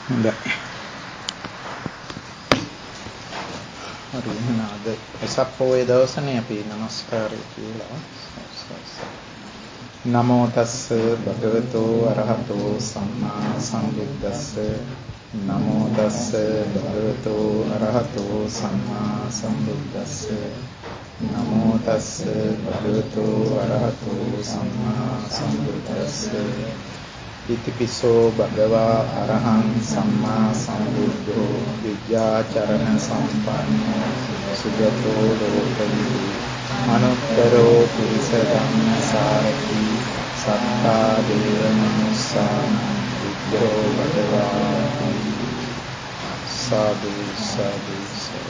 හරි එහෙනම් අද වෙසක් පොහොය දවසනේ අපි নমස්කාරය කියලා. නමෝ තස්ස භගවතෝ අරහතෝ සම්මා සම්බුද්දස්ස නමෝ තස්ස භගවතෝ අරහතෝ සම්මා සම්බුද්දස්ස නමෝ තස්ස භගවතෝ අරහතෝ සම්මා සම්බුද්දස්ස ඉතිපිසෝ භගවා අරහං සම්මා සම්බුද්ධෝ විද්‍යාචරණ සම්පන්නෝ සුගතෝ ලෝකවිදු අනුත්තරෝ පුරිස ධම්මසාරති සත්තා දේව මනුස්සාන විද්‍යෝ භගවාති සාදු සාදු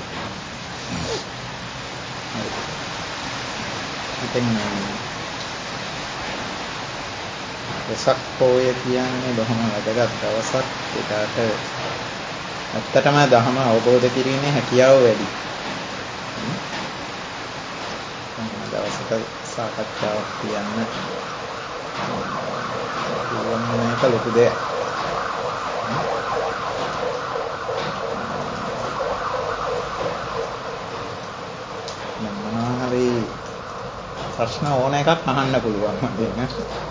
වෙසක් පොහොය කියන්නේ බොහොම වැදගත් දවසක්. ඒකට ඇත්තටම ධර්ම අවබෝධ කිරීමේ හැකියාව වැඩි. දවසක සාකච්ඡාවක් කියන්න මේක ලොකු දෙයක්. මොනවා හරි ප්‍රශ්න ඕන එකක් අහන්න පුළුවන් මම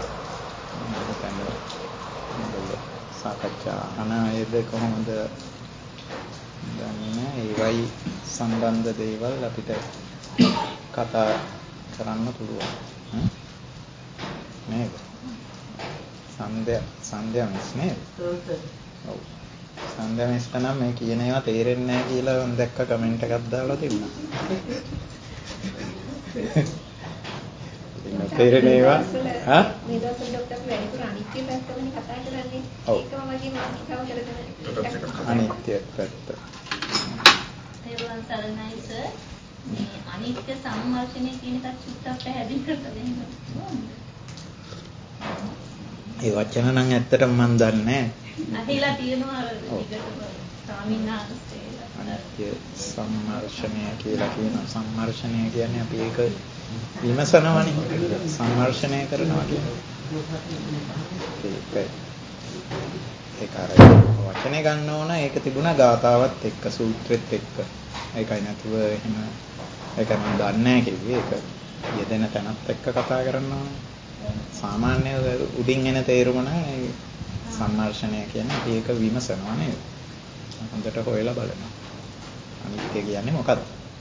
සාකච්ඡා අහන අයද කොහොමද දන්නේ ඒවයි සම්බන්ධ දේවල් අපිට කතා කරන්න පුළුවන් නේද? සන්ධ්‍යා මිස් නේද? ඔව්. සන්ධ්‍යා මිස් නම් මේ කියන ඒවා තේරෙන්නේ නැහැ කියලා මම දැක්ක කමෙන්ට් එකක් දාලා තිබුණා. තේරෙන්නේ ඒවා හා මේ දවස්වල ડોක්ටර් වැඩිපුර අනිත්‍ය පැත්තමනේ කතා කරන්නේ. ඒකම වගේ මාතෘකාව කරගෙන අනිත්‍ය පැත්ත. ඒවන් සරණයි සර්. මේ අනිත්‍ය සම්මර්ෂණය කියන එකත් සුත්තක් පැහැදිලි කරලා දෙන්න. ඒ වචන නම් ඇත්තටම මම දන්නේ නැහැ. අහලා තියෙනවා විදිහට ස්වාමීන් වහන්සේලා. අනිත්‍ය සම්මර්ෂණය කියලා කියනවා. සම්මර්ෂණය කියන්නේ අපි ඒක විමසනවනේ. සම්මර්ෂණය කරනවා කියන්නේ. ඒක වචනේ ගන්න ඕන. ඒක තිබුණා ගාතාවත් එක්ක සූත්‍රෙත් එක්ක. ඒකයි නැතුව එහෙම ඒක මම දන්නේ නැහැ කිව්වේ. ඒක යෙදෙන තැනත් එක්ක කතා කරනවා. සාමාන්‍ය උඩින් එන තේරුම නම් ඒ සම්මර්ෂණය කියන්නේ අපි ඒක විමසනවා නේද? හොඳට හොයලා බලනවා. අනිත්‍ය කියන්නේ මොකක්ද?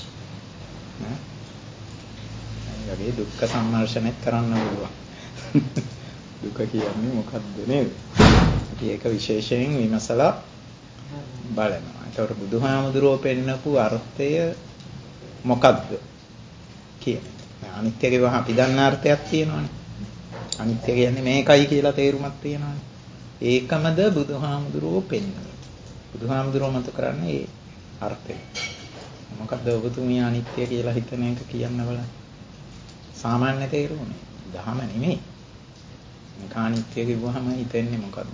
ඒ දුක්ඛ සම්මර්ෂණයත් කරන්න පුළුවන්. දුක කියන්නේ මොකක්ද නේද? අපි ඒක විශේෂයෙන් විමසලා බලනවා. ඒතකොට බුදුහාමුදුරුවෝ පෙන්නපු අර්ථය මොකක්ද කියන්නේ? අනිත්‍ය කියවහම අපි දන්න අර්ථයක් තියෙනවානේ. අනිත්‍ය කියන්නේ මේකයි කියලා තේරුමක් තියෙනවානේ. ඒකමද බුදුහාමුදුරුවෝ පෙන්වන්නේ. බුදුහාමුදුරුවෝ මත කරන්නේ ඒ අර්ථය. මොකක්ද ඔබතුමිය අනිත්‍ය කියලා හිතන එක කියන්න බලන්න. සාමාන්‍ය තේරුමනේ. දහම නෙමෙයි. මේක අනිත්‍ය කිව්වහම හිතෙන්නේ මොකක්ද?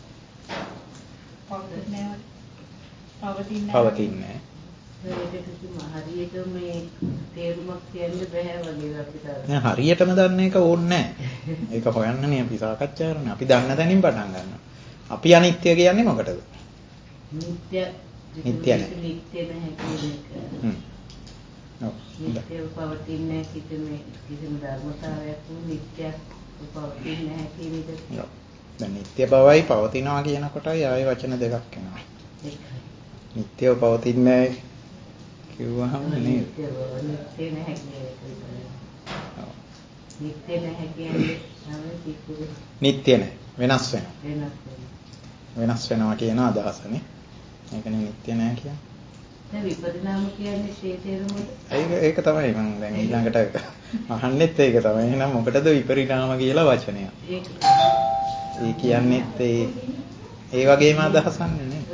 පවතින්නේ. හරියට මේ තේරුමක් කියන්න බෑ වගේ අපිට. නෑ හරියටම දන්න එක ඕනේ නෑ. ඒක හොයන්නනේ අපි සාකච්ඡා කරන්නේ. අපි දන්න තැනින් පටන් ගන්නවා. අපි අනිත්‍ය කියන්නේ මොකටද? නිට්ටය. නිට්ටය නෑ. නිට්ටය නැහැ කියන එක. ඔව්. නිට්ටයව පවතින්නේ නැහැ කිසිම ධර්මතාවයක් නිට්ටයක් පවතින්නේ නැහැ කියන එක. ඔව්. දැන් නිට්ටය බවයි පවතිනවා කියන කොටයි ආයේ වචන දෙකක් එනවා. නිට්ටයව පවතින්නේ කිව්වහම නේද? නිට්ටය නැහැ කියන එක. ඔව්. නිට්ටය නැහැ කියන්නේ තමයි නිට්ටය නැහැ. වෙනස් වෙනවා. වෙනස් වෙනවා කියන අදහසනේ. ඒකනේ නිට්ටය නැහැ කියන්නේ. දැන් විපරිණාම කියන්නේ ශේතේරුමද? ඒක තමයි මම දැන් ඊළඟට අහන්නෙත් ඒක තමයි. එහෙනම් මොකටද විපරිණාම කියලා වචනය? ඒ කියන්නේත් ඒ වගේම අදහසන්නේ නේද?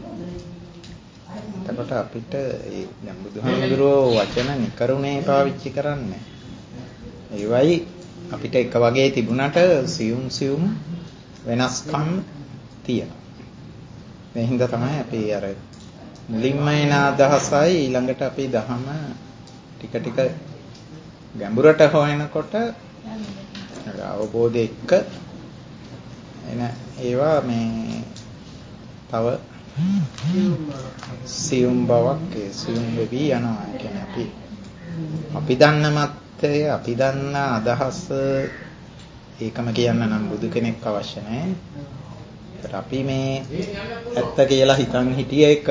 එතකොට අපිට දැන් බුදුහාමුදුරුවෝ වචන නිකරුණේ පාවිච්චි කරන්නේ. ඒවයි අපිට එක වගේ තිබුණට සියුම් වෙනස්කම් තියෙනවා. මේ හින්දා තමයි අපි අර මුලින්ම එන අදහසයි ඊළඟට අපි දහම ටික ටික ගැඹුරට හොයනකොට අවබෝධය එක්ක එන ඒවා මේ තව සියුම් බවක් සියුම් වෙවි යනවා. ඒ කියන්නේ අපි දන්න මතය, අපි දන්න අදහස ඒකම කියන්න නම් බුදු කෙනෙක් අවශ්‍ය නැහැ. ඒත් අපි මේ ඇත්ත කියලා හිතන් හිටිය එක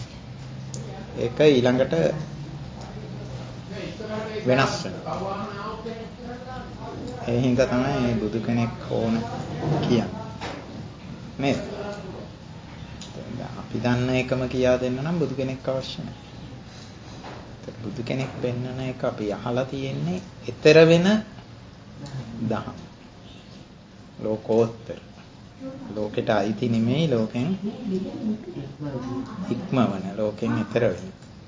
ඊළඟට වෙනස් වෙනවා. ඒ හින්දා තමයි බුදු කෙනෙක් ඕන කියන්නේ. නේද? අපි දන්න එකම කියා දෙන්න නම් බුදු කෙනෙක් අවශ්‍ය නැහැ. බුදු කෙනෙක් පෙන්වන එක අපි අහලා තියෙන්නේ ඊතර වෙන දහම්. ලෝකෝත්තර. ලෝකෙට අයිති නෙමෙයි, ලෝකෙන් ඉක්මවන, ලෝකෙන් ඊතර වෙන.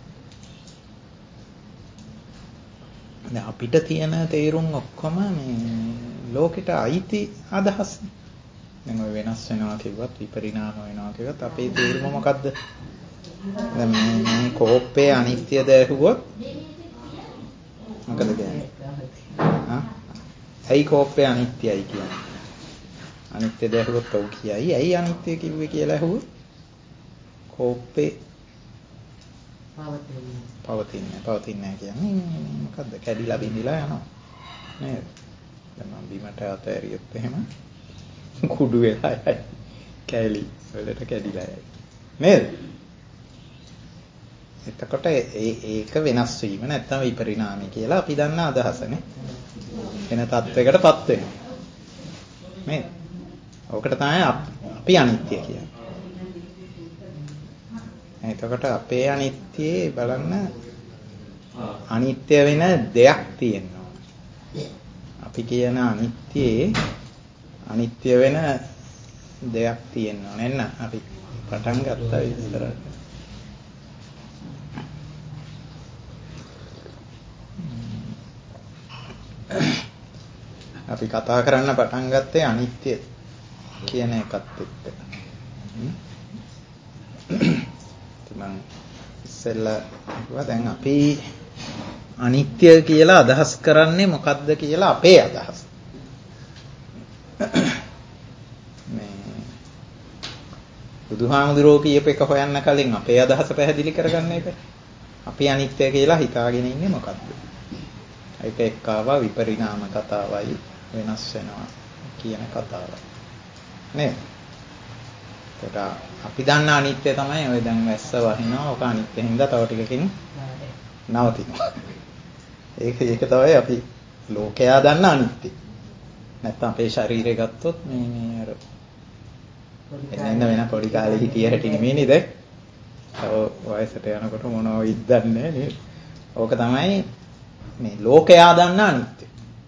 දැන් අපිට තියෙන තේරුම් ඔක්කොම මේ ලෝකෙට අයිති අදහස්. දැන් ඔය වෙනස් වෙනවා කිව්වත්, විපරිණාම වෙනවා කිව්වත් අපේ තේරුම මොකද්ද? දැන් මේ කෝප්පේ අනිත්‍යද ඇහුවොත් මොකද කියන්නේ? ඇයි කෝප්පේ අනිත්‍යයි කියන්නේ? අනිත්‍යද ඇහුවොත් ඔව් කියයි. ඇයි අනිත්‍ය කිව්වේ කියලා ඇහුවොත් කෝප්පේ පවතින්නේ කියන්නේ මොකද්ද? කැඩිලා බිඳිලා යනවා නේද? දැන් මම බිමට අතෑරියොත් එහෙම කුඩු වෙලා යයි. කැලි වලට කැඩිලා යයි. නේද? එතකොට ඒක වෙනස් වීම නැත්නම් විපරිණාමය කියලා අපි දන්න අදහසනේ. වෙන තත්වයකටපත් වෙනවා. නේද? ඔකට තමයි අපි අනිත්‍ය කියන්නේ. එතකොට අපේ අනිත්‍යයේ බලන්න අනිත්‍ය වෙන දෙයක් තියෙනවා. අපි කියන අනිත්‍යයේ අනිත්‍ය වෙන දෙයක් තියෙනවා නේද? අපි පටන් ගත්තා ඉස්සරහට. අපි කතා කරන්න පටන් ගත්තේ අනිත්‍ය කියන එකත් එක්ක. මම ඉස්සෙල්ලා කිව්වා දැන් අපි අනිත්‍ය කියලා අදහස් කරන්නේ මොකද්ද කියලා අපේ අදහස. මේ බුදුහාමුදුරුවෝ කියප එක හොයන්න කලින් අපේ අදහස පැහැදිලි කරගන්න එක. අපි අනිත්‍ය කියලා හිතාගෙන ඉන්නේ මොකද්ද? ඒක එක්කවා විපරිණාම කතාවයි වෙනස් වෙනවා කියන කතාවයි. නේද? ඒක අපි දන්න අනිත්‍ය තමයි ඔය දැන් වැස්ස වහිනවා. ඔක අනිත්‍ය හින්දා තව ටිකකින් නවතිනවා. ඒක තමයි අපි ලෝකයා දන්න අනිත්‍ය. නැත්නම් අපේ ශරීරය ගත්තොත් මේ අර එන්න වෙන පොඩි කාලේ හිටිය හැටි නෙමෙයි නේද? වයසට යනකොට මොනවද ඉද්දන්නේ නේද? ඕක තමයි මේ ලෝකයා දන්න අනිත්‍ය.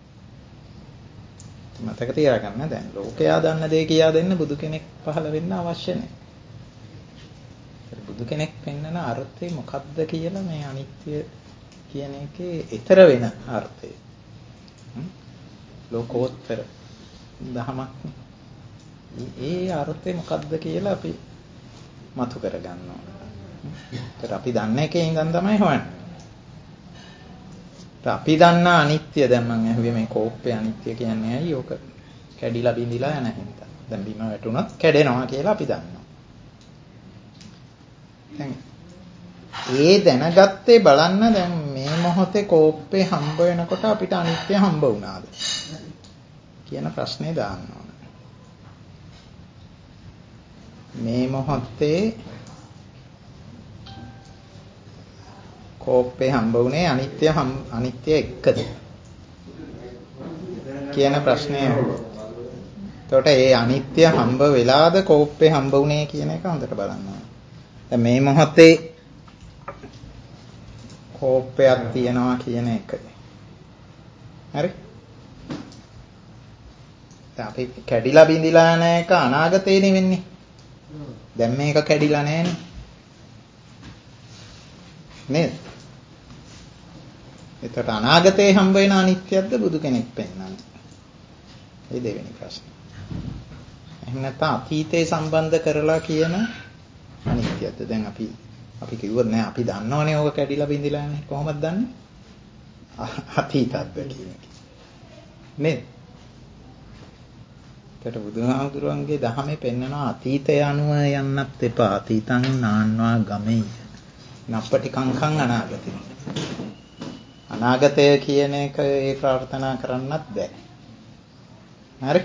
මතක තියාගන්න දැන් ලෝකයා දන්න දේ කියා දෙන්න බුදු කෙනෙක් පහළ වෙන්න අවශ්‍ය නැහැ. බුදු කෙනෙක් පෙන්වන අර්ථය මොකක්ද කියලා මේ අනිත්‍ය කියන එකේ ඊතර වෙන අර්ථය. ලෝකෝත්තර දහමක්. ඒ අර්ථය මොකක්ද කියලා අපි මතු කරගන්න ඕන. ඒත් අපි දන්න එකේ ඉඳන් තමයි හොයන්නේ. අපි දන්න අනිත්‍ය දැන් මම අහුවේ මේ කෝප්පේ අනිත්‍ය කියන්නේ ඇයි? ඕක කැඩිලා බිඳිලා යන හින්දා. දැන් බිම වැටුණොත් කැඩෙනවා කියලා අපි දන්නවා. දැන් ඒ දැනගත්තේ බලන්න දැන් මේ මොහොතේ කෝප්පේ හම්බ වෙනකොට අපිට අනිත්‍ය හම්බ වුණාද කියන ප්‍රශ්නේ දාන්න ඕන. මේ මොහොතේ කෝප්පේ හම්බ වුණේ අනිත්‍ය එක්කද කියන ප්‍රශ්නේ අහුවා. එතකොට ඒ අනිත්‍ය හම්බ වෙලාද කෝප්පේ හම්බ වුණේ කියන එක හොඳට බලන්න ඕනේ. දැන් මේ මොහොතේ කෝප්පයක් තියනවා කියන එක. හරි? දැන් අපි කැඩිලා බිඳිලා යන එක අනාගතේ නෙවෙන්නේ. දැන් මේක කැඩිලා නැහැනේ. නේද? එතකොට අනාගතේ හම්බ වෙන අනිත්‍යයක්ද බුදු කෙනෙක් පෙන්වන්නේ? ඒ දෙවෙනි ප්‍රශ්නේ. එහෙම නැත්නම් අතීතේ සම්බන්ධ කරලා කියන අනිත්‍යයක්ද? දැන් අපි කිව්වොත් නෑ අපි දන්නවනේ ඕක කැඩිලා බිඳිලා යන්නේ. කොහොමද දන්නේ? අතීතයක්ද කියන එක. නේද? ඒකට බුදුහාමුදුරුවන්ගේ දහමේ පෙන්වනවා අතීතය අනුව යන්නත් එපා. අතීතං නාන්වා ගමෙයි. නප්පටි කංකං අනාගතේ. අනාගතය කියන එක ඒ ප්‍රාර්ථනා කරන්නත් බෑ. හරි?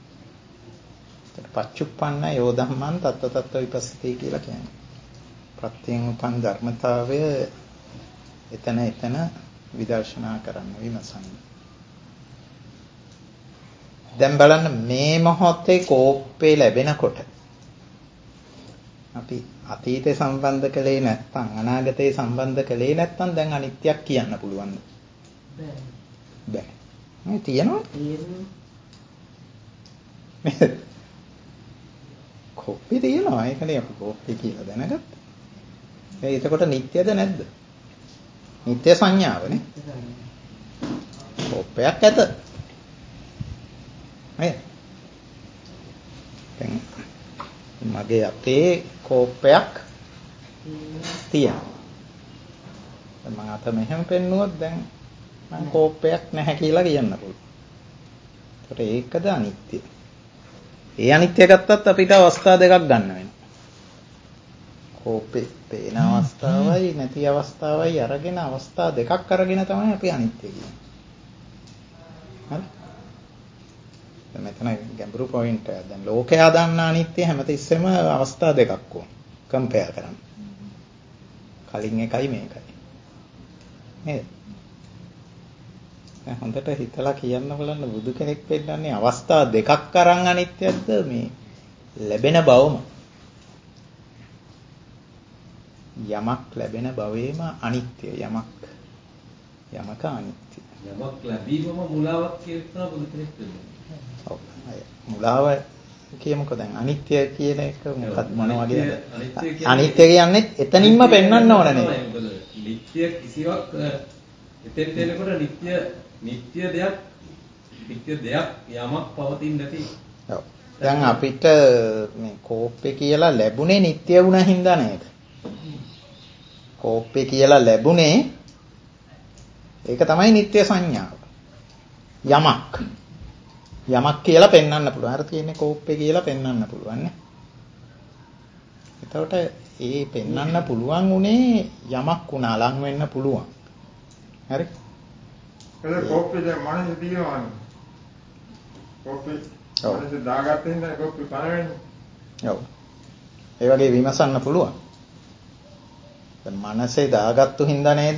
පච්චුප්පන්න යෝ ධම්මං තත්ත තත්ත විපස්සති කියලා කියන්නේ. ප්‍රත්‍යයෙන් උපන් ධර්මතාවය එතන විදර්ශනා කරන්න විමසන්න. දැන් බලන්න මේ මොහොතේ කෝප්පේ ලැබෙනකොට අපි අතීතේ සම්බන්ධ කළේ නැත්නම් අනාගතේ සම්බන්ධ කළේ නැත්නම් දැන් අනිත්‍යක් කියන්න පුළුවන්ද? බෑ. මේ තියෙනවා. කෝප්පේ තියෙනවා. ඒකනේ අපි කෝප්පේ කියලා දැනගත්තා. එතකොට නිට්ටයද නැද්ද? නිත්‍ය සංඥාවනේ. කෝපයක් ඇත. මගේ අතේ කෝපයක් තියෙනවා. මම අත මෙහෙම පෙන්නුවොත් දැන් මම කෝපයක් නැහැ කියලා කියන්න පුළුවන්. ඒකට ඒකද අනිත්‍ය. ඒ අනිත්‍ය ගත්තත් අපිට අවස්ථා දෙකක් ගන්න වෙනවා. කෝපේ පේන අවස්ථාවයි නැති අවස්ථාවයි අරගෙන අවස්ථා දෙකක් අරගෙන තමයි අපි අනිත්‍ය කියන්නේ. හරි? මෙතන ගැඹුරු පොයින්ට් එක. දැන් ලෝකයා දන්න අනිත්‍ය හැමතිස්සෙම අවස්ථා දෙකක් ඕන. කම්පෙයාර් කරන්න. කලින් එකයි මේකයි. නේද? දැන් හොඳට හිතලා කියන්න බලන්න බුදු කෙනෙක් පෙන්නන්නේ අවස්ථා දෙකක් අරන් අනිත්‍යද මේ ලැබෙන බවම. යමක් ලැබෙන බවේම අනිත්‍ය යමක අනිත්‍ය. යමක් ලැබීමම මුලාවක් කියලා බුදු කෙනෙක් කියනවා. ඔව්. මුලාව කියමුකෝ දැන් අනිත්‍ය කියන එක මොකක්ද මොන වගේද? අනිත්‍ය කියන්නේ එතනින්ම පෙන්වන්න ඕන නේද? නිත්‍ය කිසිවක් එතෙන් දෙනකොට නිත්‍ය දෙයක් යමක් පවතින්නේ නැති. ඔව්. දැන් අපිට මේ කෝප්පේ කියලා ලැබුණේ නිත්‍ය වුණ හින්දා නේද? කෝප්පේ කියලා ලැබුණේ ඒක තමයි නිත්‍ය සංඥාව. යමක් කියලා පෙන්වන්න පුළුවන්. අර තියෙන්නේ කෝප්පේ කියලා පෙන්වන්න පුළුවන් නේ. එතකොට ඒ පෙන්වන්න පුළුවන් උනේ යමක් වුණා ලං වෙන්න පුළුවන්. හරි? ඒක කෝප්පේ දැන් මනසේ තියෙනවනේ. කෝප්පේ මනසේ දාගත්ත හින්දා කෝප්පේ පණ වෙන්නේ. ඔව්. ඒ වගේ විමසන්න පුළුවන්. දැන් මනසේ දාගත්තු හින්දා නේද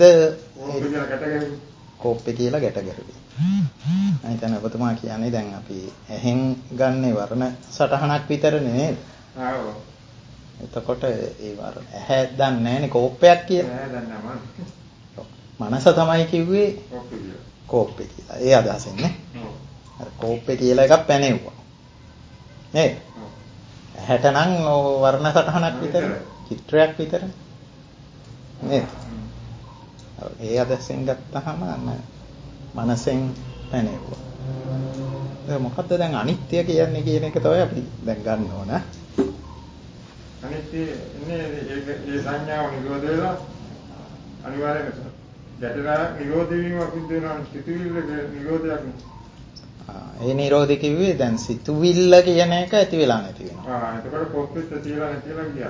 කෝප්පේ කියලා ගැට ගැහුවේ. අනිතන ඔබතුමා කියන්නේ දැන් අපි ඇහෙන් ගන්නේ වර්ණ සටහනක් විතරනේ නේද? ආව්. එතකොට ඒ වර්ණ ඇහැ දන්නේ නැහැනේ කෝප්පයක් කියලා. ඇහැ දන්නේ නැහැ මනස තමයි කිව්වේ කෝප්පේ කියලා. ඒ අදහසෙන් නේ. අර කෝප්පේ කියලා එකක් පැනෙවුවා. නේද? ඇහැට නම් වර්ණ සටහනක් විතර, චිත්‍රයක් විතර. නේද? ඒ අදහසෙන් ගත්තාම මනසෙන් පැනෙවුවා. ඒක මොකද්ද දැන් අනිත්‍ය කියන්නේ කියන එක තමයි අපි දැන් ගන්න ඕන. අනිත්‍ය ඉන්නේ ඒ සංඥාව නිරෝධ වෙලා අනිවාර්යයෙන්ම ගැටලා නිරෝධ වීමක් වෙනවා සිතුවිල්ල නිරෝධයක් නේ. ඒ නිරෝධය කිව්වේ දැන් සිතුවිල්ල කියන එක ඇති වෙලා නැති වෙනවා. එතකොට කොප්පෙත් තියලා නැතිලා ගියා.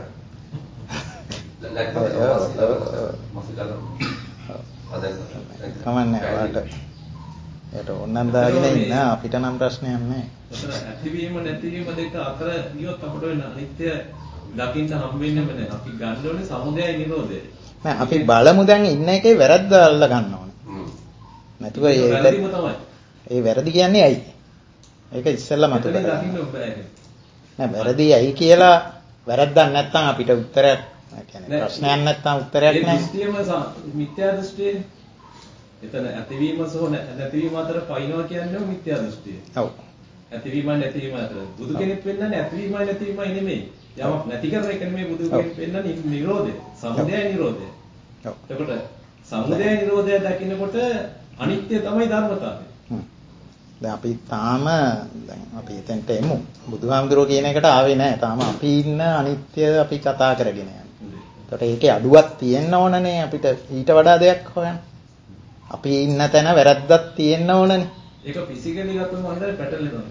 කමන්නේ වාට ඒට ඕනනම් දාගෙන ඉන්න අපිට නම් ප්‍රශ්නයක් නැහැ. ඇතිවීම නැතිවීම දෙක අතර ගියොත් අපිට වෙන අනිත්‍ය දකින්න හම්බෙන්නේ නැහැ. අපි ගන්න ඕනේ සමුදයයි නිරෝධයයි. නෑ අපි බලමු දැන් ඉන්න එකේ වැරද්ද අල්ල ගන්න ඕනේ. නැතුව ඒ වැරදි කියන්නේ ඇයි? ඒක ඉස්සෙල්ලා මතු කරගන්න. නෑ වැරදි ඇයි කියලා වැරද්දක් නැත්නම් අපිට උත්තරයක් කියන්නේ ප්‍රශ්නයක් නැත්නම් උත්තරයක් නැහැ. දෘෂ්ටියම මිත්‍යා දෘෂ්ටිය. එතන ඇතිවීම සහ නැතිවීම අතර පයින්නවා කියන්නේ මිත්‍යා දෘෂ්ටිය. ඔව්. ඇතිවීමයි නැතිවීම අතර බුදු කෙනෙක් වෙන්නන්නේ ඇතිවීමයි නැතිවීමයි නෙමෙයි. යමක් නැති කරන එක නෙමෙයි බුදු කෙනෙක් වෙන්නන්නේ නිරෝධය. සමුදය නිරෝධය. ඔව්. එතකොට සමුදය නිරෝධය දකින්නකොට අනිත්‍ය තමයි ධර්මතාවය. දැන් අපි තාම දැන් අපි එතෙන්ට එමු. බුදුහාමුදුරුවෝ කියන එකට ආවේ නැහැ. තාම අපි ඉන්න අනිත්‍ය අපි කතා කරගෙන යනවා. ඒකට ඒකේ අඩුවක් තියෙන්න ඕනනේ අපිට ඊට වඩා දෙයක් හොයන්න. අපි ඉන්න තැන වැරද්දක් තියෙන්න ඕනනේ. ඒක ෆිසිකලි ගත්තොත් මම හිතන්නේ පැටලෙනවා කියන්නේ.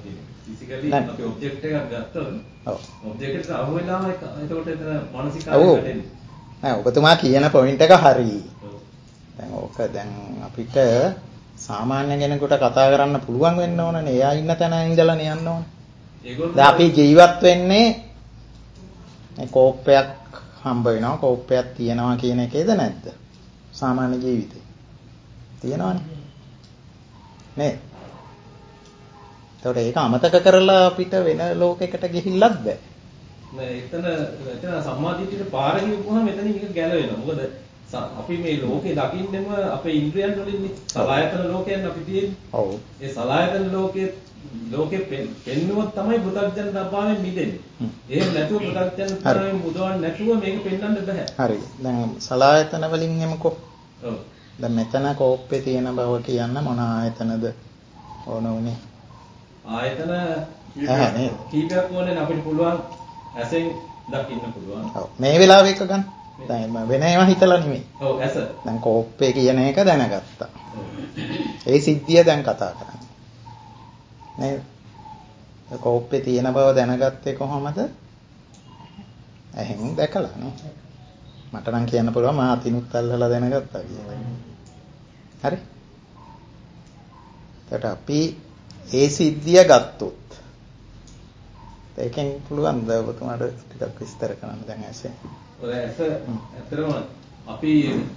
ෆිසිකලි අපි ඔබ්ජෙක්ට් එකක් ගත්තොත් ඔව් ඔබ්ජෙක්ට් එකට අහු වෙලාම එතකොට එතන මානසිකාරය වැඩෙන්නේ. නෑ ඔබතුමා කියන පොයින්ට් එක හරි. දැන් ඕක දැන් අපිට සාමාන්‍ය කෙනෙකුට කතා කරන්න පුළුවන් වෙන්න ඕනනේ. එයා ඉන්න තැන ඉඳලා යන්න ඕනේ. දැන් අපි ජීවත් වෙන්නේ මේ කෝප්පයක් හම්බ වෙනවා කෝප්පයක් තියනවා කියන එකේද නැද්ද? සාමාන්‍ය ජීවිතේ. තියනවනේ. නේ. ඒතකොට ඒක අමතක කරලා අපිට වෙන ලෝකයකට ගිහිල්ලත් බෑ. නෑ එතන සම්මාදිටියට පාර ගිහුවම එතන මේක ගැලවෙනවා. මොකද අපි මේ ලෝකේ දකින්නෙම අපේ ඉන්ද්‍රියන් වලින්නේ. සලආයතන ලෝකයෙන් අපි තියෙන්නේ. ඔව්. ඒ සලආයතන ලෝකේ පෙන්නුවොත් තමයි බුද්ධජන දබ්බාවෙන් මිදෙන්නේ. එහෙම නැතුව බුද්ධජන දබ්බාවෙන් මුදවන්න නැතුව මේක පෙන්වන්න බෑ. හරි. දැන් සලආයතන වලින් එමුකෝ. ඔව්. දැන් මෙතන කෝප්පේ තියෙන බව කියන්න මොන ආයතනද ඕන උනේ? ආයතන කීපයක් ඕනේ අපිට පුළුවන් ඇසෙන් දකින්න පුළුවන්. ඔව්. මේ වෙලාවේ එක ගන්න. දැන් වෙන ඒවා හිතලා නෙමෙයි. ඔව් ඇස. දැන් කෝප්පේ කියන එක දැනගත්තා. ඒ සිද්ධිය දැන් කතා කරන්නේ. නේද? කෝප්පේ තියෙන බව දැනගත්තේ කොහොමද? එහෙන් දැකලා නේ. මට නම් කියන්න පුළුවන් මම අතිනුත් අල්ලලා දැනගත්තා කියලා. හරි? ඒකට අපි ඒ සිද්ධිය ගත්තොත් ඒකෙන් පුළුවන් ද ඔබතුමාට ටිකක් විස්තර කරන්න දැන් ඇසේ. ඔය ඇස ඇත්තටම අපි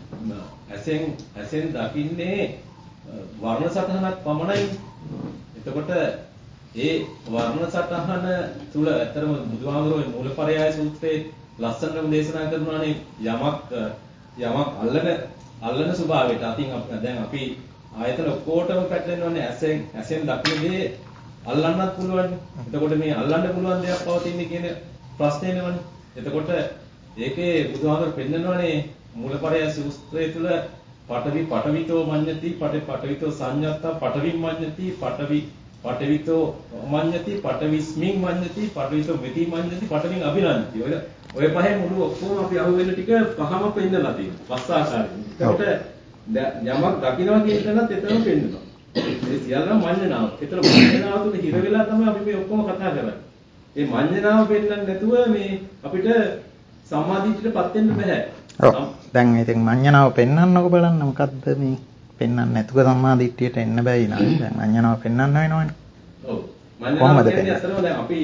ඇසෙන් දකින්නේ වර්ණ සටහනක් පමණයි. එතකොට ඒ වර්ණ සටහන තුල ඇත්තටම බුදුහාමුදුරුවෝ මූලපරයය සූත්‍රයේ ලස්සනම දේශනා කරනවානේ යමක් අල්ලන ස්වභාවයට. අතින් දැන් අපි ආයතන ඔක්කොටම පැටලෙනවානේ ඇසෙන් දකින්නේ අල්ලන්නත් පුළුවන්. එතකොට මේ අල්ලන්න පුළුවන් දෙයක් පවතින්නේ කියන ප්‍රශ්නේ නේවනේ. එතකොට ඒකේ බුදුහාමර පෙන්නනවානේ මූලපරය සූත්‍රය තුල පඨවිතෝ මඤ්ඤති පඨවිතෝ සංඤත්තා පඨවිම් මඤ්ඤති පඨවිතෝ මඤ්ඤති පඨවිස්මින් මඤ්ඤති පඨවිතෝ මෙති මඤ්ඤති පඨවින් අභිනන්ති. ඔය පහේ මුළු ඔක්කොම අපි අහුවෙන්න ටික පහම පෙන්නලා තියෙනවා. පස් ආකාරයෙන්. එතකොට යමක් දකින්නවා කියන තැනත් එතනම පෙන්නනවා. මේ සියල්ලම මඤ්ඤණාව. ඒතර මඤ්ඤණාව තුල හිර වෙලා තමයි අපි මේ ඔක්කොම කතා කරන්නේ. මේ මඤ්ඤණාව පෙන්නන්නේ නැතුව මේ අපිට සම්මාදිට්ඨියටපත් වෙන්න බෑ. ඔව්. දැන් ඉතින් මඤ්ඤණාව පෙන්වන්නකො බලන්න මොකද්ද මේ පෙන්වන්නේ නැතුව සම්මාදිට්ඨියට එන්න බැයි නේද? දැන් මඤ්ඤණාව පෙන්වන්න වෙනවනේ. ඔව්. මඤ්ඤණාව කියන්නේ අතරම දැන් අපි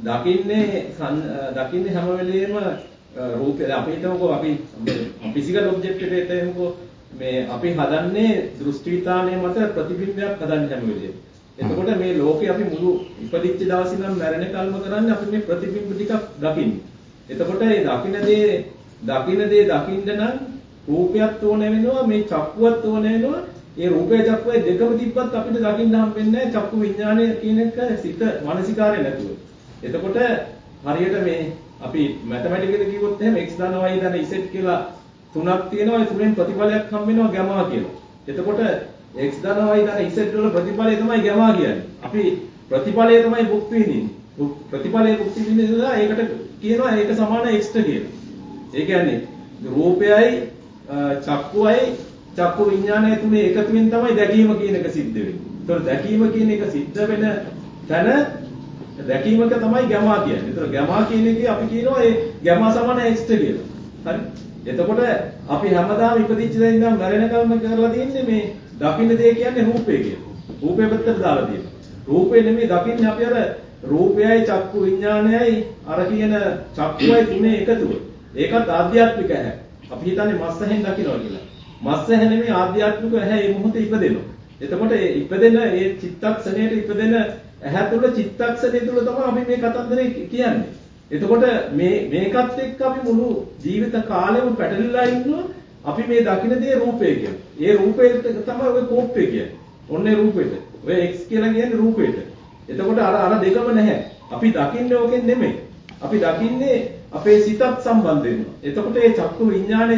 දකින්නේ හැම වෙලෙම රූපය. අපි හිතමුකෝ අපි ෆිසිකල් ඔබ්ජෙක්ට් එකට එමුකෝ මේ අපි හදන්නේ දෘෂ්ටිවිතානයේ මත ප්‍රතිබිම්බයක් හදන්න හැම වෙලේම. එතකොට මේ ලෝකේ අපි මුළු ඉපදිච්ච දවස් ඉඳන් මැරෙන කල්ම කරන්නේ අපි මේ ප්‍රතිබිම්බ ටිකක් දකින්නේ. එතකොට මේ දකින්න නම් රූපයක් ඕන වෙනවා මේ චක්කුවක් ඕන වෙනවා. ඒ රූපය චක්කුවේ දෙකම තිබ්බත් අපිට දකින්න හම්බෙන්නේ නැහැ චක්කු විඥානය කියන එක සිත මානසිකාරය නැතුව. එතකොට හරියට මේ අපි මැතමැටිකලි කිව්වොත් එහෙම x ධන y ධන z කියලා තුනක් තියෙනවා. ඒ තුනෙන් ප්‍රතිඵලයක් හම්බ වෙනවා ගැමා කියලා. එතකොට x ධන y ධන z වල ප්‍රතිඵලය තමයි ගැමා කියන්නේ. අපි ප්‍රතිඵලය තමයි භුක්ති විඳින්නේ. ප්‍රතිඵලයේ භුක්ති විඳිනවා ඒකට කියනවා ඒක සමාන x කියලා. ඒ කියන්නේ රූපයයි චක්කුවයි චක්කු විඥානය තුනේ එකතුවෙන් තමයි දැකීම කියන එක සිද්ධ වෙන්නේ. ඒතකොට දැකීම කියන එක සිද්ධ වෙන තැන දැකීමක තමයි ගැමා කියන්නේ. ඒතකොට ගැමා කියන එකේ අපි කියනවා ඒ ගැමා සමාන x කියලා. හරි? එතකොට අපි හැමදාම ඉපදිච්ච දේ ඉඳන් මැරෙනකල්ම කරලා තියෙන්නේ මේ දකින්න දේ කියන්නේ රූපය කියලා. රූපේ පැත්තට දාලා තියෙනවා. රූපේ නෙමෙයි දකින්නේ අපි අර රූපයයි චක්කු විඥානයයි අර කියන චක්කුවයි තුනේ එකතුව. ඒකත් ආධ්‍යාත්මික ඇහැ. අපි හිතන්නේ මස් ඇහෙන් දකින්නවා කියලා. මස් ඇහැ නෙමෙයි ආධ්‍යාත්මික ඇහැ මේ මොහොතේ ඉපදෙනවා. එතකොට ඒ ඉපදෙන ඒ චිත්තක්ෂණයට ඉපදෙන ඇහැ තුල චිත්තක්ෂණය තුල තමයි අපි මේ කතන්දරේ කියන්නේ. එතකොට මේකත් එක්ක අපි මුළු ජීවිත කාලෙම පැටලිලා ඉන්නවා. අපි මේ දකින්න දේ රූපය කියලා. ඒ රූපයට තමයි ඔය කෝප්පේ කියන්නේ. ඔන්නේ රූපෙට. ඔය x කියලා කියන්නේ රූපෙට. එතකොට අර දෙකම නැහැ. අපි දකින්නේ ඕකෙන් නෙමෙයි. අපි දකින්නේ අපේ සිතත් සම්බන්ධ වෙනවා. එතකොට මේ චක්කු විඥානය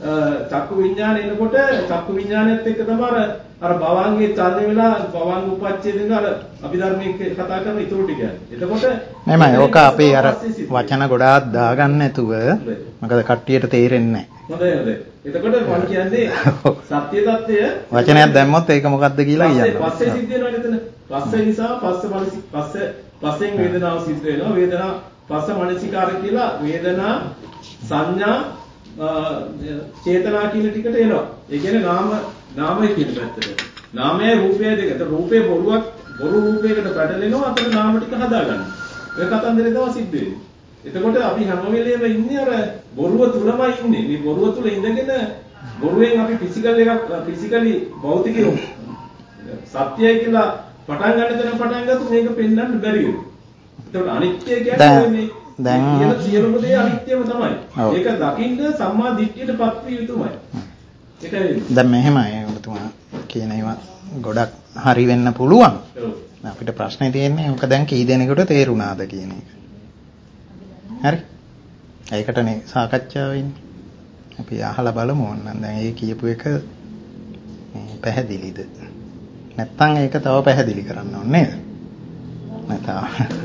එනකොට චක්කු විඥානයත් එක්ක තමයි අර භවංගේ චලන වෙලා භවංග උපච්ඡේදෙන් අර අභිධර්මයේ කතා කරන ඊටු ටික යන්නේ. එතකොට නෙමෙයි ඕක අපි අර වචන ගොඩාක් දාගන්න නැතුව මොකද කට්ටියට තේරෙන්නේ නැහැ. හොඳයි. එතකොට මම කියන්නේ සත්‍ය తত্ত্বය වචනයක් දැම්මොත් ඒක මොකද්ද කියලා කියන්න. පස්සේ සිද්ධ වෙනවා නේද? පස්සේ නිසා පස්සෙන් වේදනාව සිද්ධ වෙනවා. වේදනා පස්ස මනසිකාර කියලා වේදනා සංඥා චේතනා කියන ටිකට එනවා. ඒ කියන්නේ නාමය කියන පැත්තට. නාමය රූපය දෙක. ඒත් රූපේ බොරු රූපයකට පැටලෙනවා. අතන නාම ටික හදාගන්න. ඔය කතන්දරේ තමයි සිද්ධ වෙන්නේ. එතකොට අපි හැම වෙලේම ඉන්නේ අර බොරුව තුලමයි ඉන්නේ. මේ බොරුව තුල ඉඳගෙන බොරුවෙන් අපි ෆිසිකලි භෞතිකව සත්‍යය කියලා පටන් ගන්න තැන මේක පෙන්වන්න බැරි වෙනවා. එතකොට අනිත්‍ය කියන්නේ මේ දැන් සියලුම දේ අනිත්‍යම තමයි. ඒක දකින්න සම්මා දිට්ඨියටපත් විය යුතුමයි. ඒකයි. දැන් මෙහෙමයි ඔබතුමා කියන ඒවා ගොඩක් හරි වෙන්න පුළුවන්. අපිට ප්‍රශ්නේ තියෙන්නේ ඔක දැන් කී දෙනෙකුට තේරුණාද කියන එක. හරි. ඒකටනේ සාකච්ඡාව වෙන්නේ. අපි අහලා බලමු ඕනනම් දැන් ඒ කියපු එක පැහැදිලිද? නැත්තම් ඒක තව පැහැදිලි කරන්න ඕනේ නේද? නැත්නම්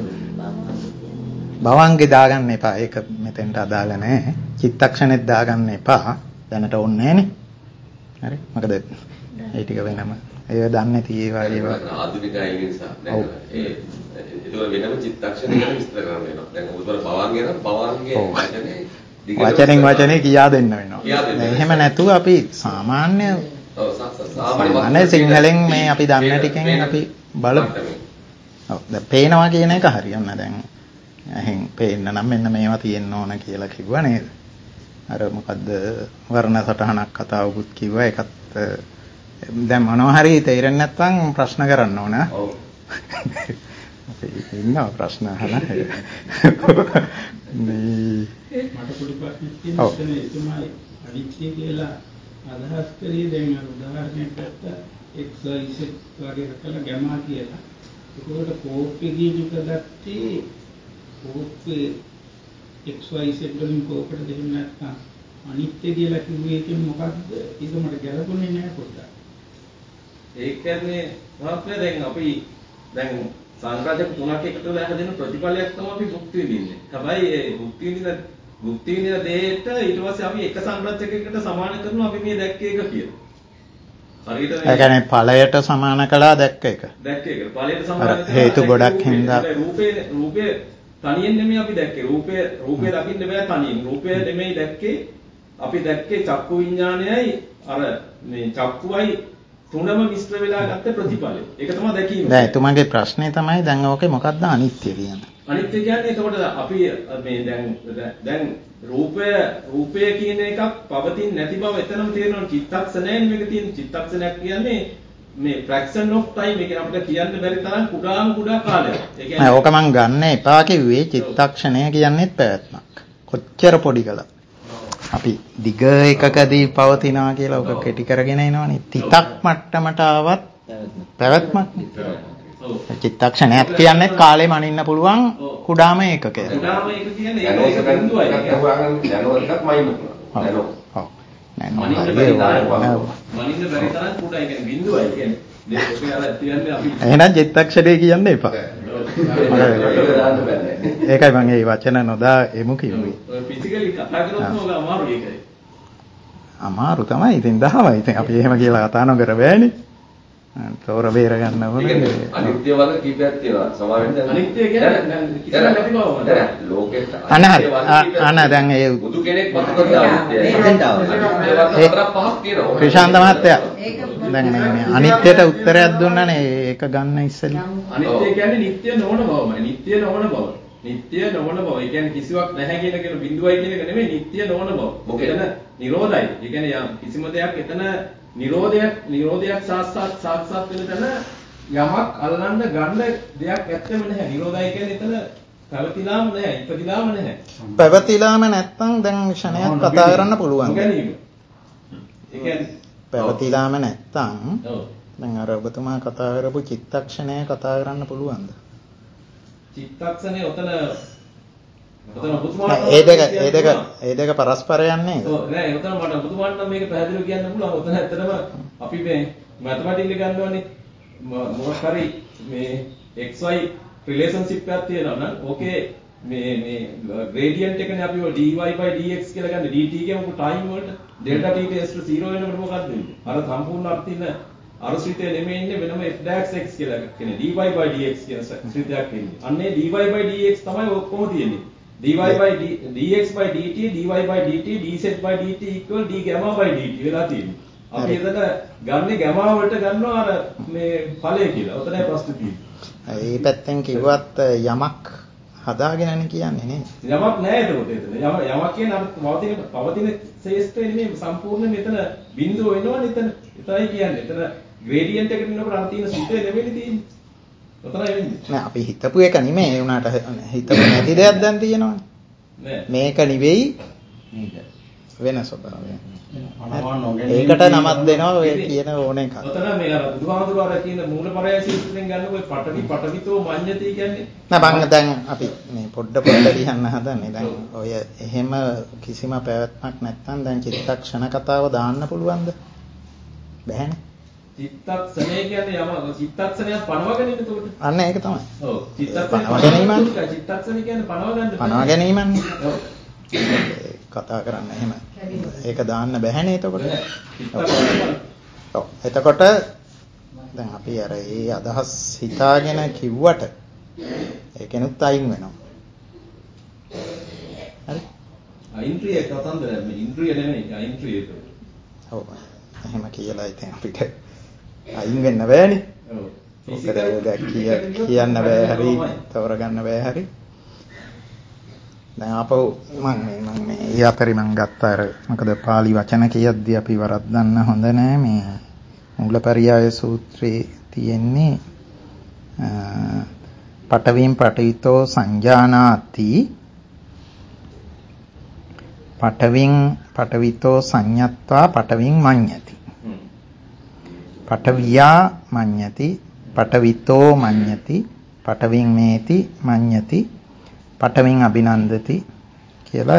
භවංගේ දාගන්න එපා. ඒක මෙතෙන්ට අදාළ නැහැ. චිත්තක්ෂණෙත් දාගන්න එපා. දැනට ඕනේ නැහනේ. හරි. මොකද ඒ ටික වෙනම ඒ දන්නේ තියෙවා ඒවා ආධුනිකයි නිසා දැන් ඒක වෙනම චිත්තක්ෂණ ගැන විස්තර කරන්න වෙනවා. දැන් උදේට භවංගේ නම් භවංගේ වචනෙන් කියා දෙන්න වෙනවා. එහෙම නැතුව අපි සාමාන්‍ය සිංහලෙන් මේ අපි දන්න ටිකෙන් අපි බලමු. ඔව් දැන් පේනවා කියන එක හරියන්න දැන් එහෙන් පේන්න නම් මෙන්න මේවා තියෙන්න ඕන කියලා කිව්වා නේද? අර මොකද්ද වර්ණ සටහනක් කතාවකුත් කිව්වා. ඒකත් දැන් මොනවා හරි තේරෙන්නේ නැත්නම් ප්‍රශ්න කරන්න ඕන. ඔව්. අපි ඉන්නවා ප්‍රශ්න අහලා. මට පොඩි ප්‍රශ්නයක් තියෙනවා. එතුමා අනිත්‍ය කියලා අදහස් කරේ දැන් අර උදාහරණයක් ගත්තා XYZ වගේ රකලා ගැමා කියලා. ඒකවල කෝප්පේ කියන එක ගත්තේ කෝප්පේ XYZ වලින් කෝපකට දෙන්න නැත්නම් අනිත්‍ය කියලා කිව්වේ ඒකෙන් මොකද්ද? ඒක මට ගැලපුණේ නැහැ පොඩ්ඩක්. ඒ කියන්නේ මහත්මයා දැන් අපි දැන් සංග්‍රහක තුනක් එකතු වෙලා හැදෙන ප්‍රතිඵලයක් තමයි අපි භුක්ති විඳින්නේ. හැබැයි ඒ භුක්ති විඳින දෙයට ඊට පස්සේ අපි එක සංග්‍රහයකට සමාන කරනවා අපි මේ දැක්ක එක කියලා. හරියට ඒ කියන්නේ ඵලයට සමාන කළා දැක්ක එක. දැක්ක එක. ඵලයට සමාන කරලා හේතු ගොඩක් හින්දා රූපේ තනියෙන් නෙමෙයි අපි දැක්කේ. රූපේ දකින්න බෑ තනියෙන්. රූපය නෙමෙයි දැක්කේ. අපි දැක්කේ චක්කු විඥානයයි අර මේ චක්කුවයි තුනම මිශ්‍ර වෙලා ගත්ත ප්‍රතිඵලය. ඒක තමයි දැකීම. දැන් එතුමාගේ ප්‍රශ්නේ තමයි දැන් ඕකේ මොකක්ද අනිත්‍ය කියන්නේ? අනිත්‍ය කියන්නේ එතකොට අපි මේ දැන් රූපය කියන එකක් පවතින්නේ නැති බව එතනම තේරෙනවා. චිත්තක්ෂණයෙන් මේක තියෙන චිත්තක්ෂණයක් කියන්නේ මේ fraction of time එක අපිට කියන්න බැරි තරම් කුඩා කාලයක්. ඒ කියන්නේ ඕක මං ගන්න එපා කිව්වේ චිත්තක්ෂණය කියන්නේත් පැවැත්මක්. කොච්චර පොඩි කළා. අපි දිග එකකදී පවතිනවා කියලා ඔක කෙටි කරගෙන එනවනේ. තිතක් මට්ටමට ආවත් පැවැත්මක්. චිත්තක්ෂණයක් කියන්නේ කාලේ මනින්න පුළුවන් කුඩාම ඒකකයක්. කුඩාම ඒක කියන්නේ ඒක බිඳුවයි. නැනෝ එකක් මයින් කරනවා. නැනෝ. ඔව්. මනින්න බැරි තරම් කුඩා ඒ කියන්නේ බිඳුවයි කියන්නේ. මේ ඔක අර කියන්නේ අපි එහෙනම් චිත්තක්ෂණය කියන්න එපා. ඒකයි මම මේ වචන නොදා එමු කිව්වේ. ෆිසිකලි කතා කරොත් මොකද අමාරු ඒකයි. අමාරු තමයි. ඉතින් දහවයි. ඉතින් අපි එහෙම කියලා කතා නොකර බෑනේ. තෝර බේර ගන්න ඕනේ. අනිත්‍ය වර්ග කීපයක් තියෙනවා. සමහරවිට අනිත්‍ය කියන්නේ කිසිම නැති බවම. ලෝකෙට අන දැන් ඒ බුදු කෙනෙක් මත කරලා පහක් තියෙනවා. ක්‍රිෂාන්ත මහත්තයා දැන් මේ අනිත්‍යයට උත්තරයක් දුන්නානේ. ඒක ගන්න ඉස්සෙල්ලා. අනිත්‍ය කියන්නේ නිට්ටය නොවන බවමයි. නිට්ටය නොවන බව. නිට්ටය නොවන බව. ඒ කියන්නේ කිසිවක් නැහැ කියන බිඳුවයි කියන එක නෙමෙයි නිට්ටය නොවන බව. එතන නිරෝධයි. ඒ කියන්නේ කිසිම දෙයක් එතන නිරෝධයක් සාක්ෂාත් වෙන තැන යමක් අල්ලන්න ගන්න දෙයක් ඇත්තෙම නැහැ. නිරෝධය කියන්නේ එතන පැවතිලාම නැහැ, ඉපදිලාම නැහැ. පැවතිලාම නැත්තම් දැන් ක්ෂණයක් කතා කරන්න පුළුවන්. ඒ කියන්නේ පැවතිලාම නැත්තම් දැන් අර ඔබතුමා කතා කරපු චිත්තක්ෂණය කතා කරන්න පුළුවන්ද? චිත්තක්ෂණය ඔතන ඒ දෙක පරස්පරයන් නේද? ඔව් නෑ ඔතන මට ඔබතුමාට නම් මේක පැහැදිලිව කියන්න පුළුවන්. ඔතන ඇත්තටම අපි මේ මැතමැටික්ලි ගන්නවනේ මොකක් හරි මේ xy රිලේෂන්ෂිප් එකක් තියෙනවා නම් ඕකේ මේ ග්‍රේඩියන්ට් එකනේ අපි dy by dx කියලා ගන්න. dt කියමුකෝ ටයිම් වලට delta t ට 0 වෙනකොට මොකක්ද වෙන්නේ? අර සම්පූර්ණ අර්ථින අර ශ්‍රිතය නෙමෙයි ඉන්නේ වෙනම f'(x) කියලා එකක් කියන්නේ dy/dx කියන ශ්‍රිතයක් ඉන්නේ. අන්නේ dy/dx තමයි ඔක්කොම තියෙන්නේ. dx/dt dy/dt dz/dt = d gamma/dt වෙලා තියෙන්නේ. අපි එතන ගන්නේ gamma වලට ගන්නවා අර මේ ඵලය කියලා. ඔතනයි ප්‍රශ්නේ තියෙන්නේ. ඒ පැත්තෙන් කිව්වත් යමක් හදාගෙනනේ කියන්නේ නේද? යමක් නැහැ එතකොට එතන. යමක් කියන්නේ අර පවතින ශේෂ්ත්‍රය නෙමෙයි සම්පූර්ණ මෙතන බිඳුව වෙනවනේ එතන. එතනයි කියන්නේ. එතන ග්‍රේඩියන්ට් එකට ඉන්නකොට අර තියෙන සුත්තේ නෙමෙයි තියෙන්නේ. ඔතනයි වෙන්නේ. නෑ අපි හිතපු එක නෙමෙයි ඒ උනාට හිතපු නැති දෙයක් දැන් තියෙනවනේ. නෑ. මේක නෙවෙයි මේක. වෙන ස්වභාවය. ඒකට නමක් දෙනවා ඔය කියන ඕන එක. ඔතන මේ අර බුදුහාමුදුරුවෝ අර කියන මූලපරයය සූත්‍රයෙන් ගන්න ඔය පටවිතෝ මඤ්ඤති කියන්නේ නෑ බං දැන් අපි මේ පොඩ ලියන්න හදන්නේ දැන් ඔය එහෙම කිසිම පැවැත්මක් නැත්නම් දැන් චිත්තක්ෂණ කතාව දාන්න පුළුවන්ද? බැහැනේ. චිත්තක්ෂණය කියන්නේ යම චිත්තක්ෂණයක් පනවගෙන ඉන්න උඩ. අන්න ඒක තමයි. ඔව් චිත්තක්ෂණය පනව ගැනීමයි. චිත්තක්ෂණය කියන්නේ පනව ගන්න. පනව ගැනීමයි. කතා කරන්න එහෙම. ඒක දාන්න බැහැනේ එතකොට. ඔව්. එතකොට දැන් අපි අර ඒ අදහස් හිතාගෙන කිව්වට ඒකෙනුත් අයින් වෙනවා. හරි? අයින්ද්‍රිය කතන්දරය මේ ඉන්ද්‍රිය නෙමෙයි අයින්ද්‍රිය ඒක. ඔව්. එහෙම කියලා ඉතින් අපිට අයින් වෙන්න බෑනේ. ඔව්. කියන්න බෑ හරි තවරගන්න බෑ හරි. දැන් අපෝ මම මේ අතරේ මම ගත්ත අර මොකද පාලි වචන කියද්දී අපි වරද්දන්න හොඳ නෑ මේ මූලපරියාය සූත්‍රයේ තියෙන්නේ පඨවින් පඨවිතෝ සංජානාති පඨවින් පඨවිතෝ සංඤත්වා පඨවින් මඤ්ඤති පඨවියා මඤ්ඤති පඨවිතෝ මඤ්ඤති පඨවින් මේති මඤ්ඤති පඨවින් අභිනන්දති කියලා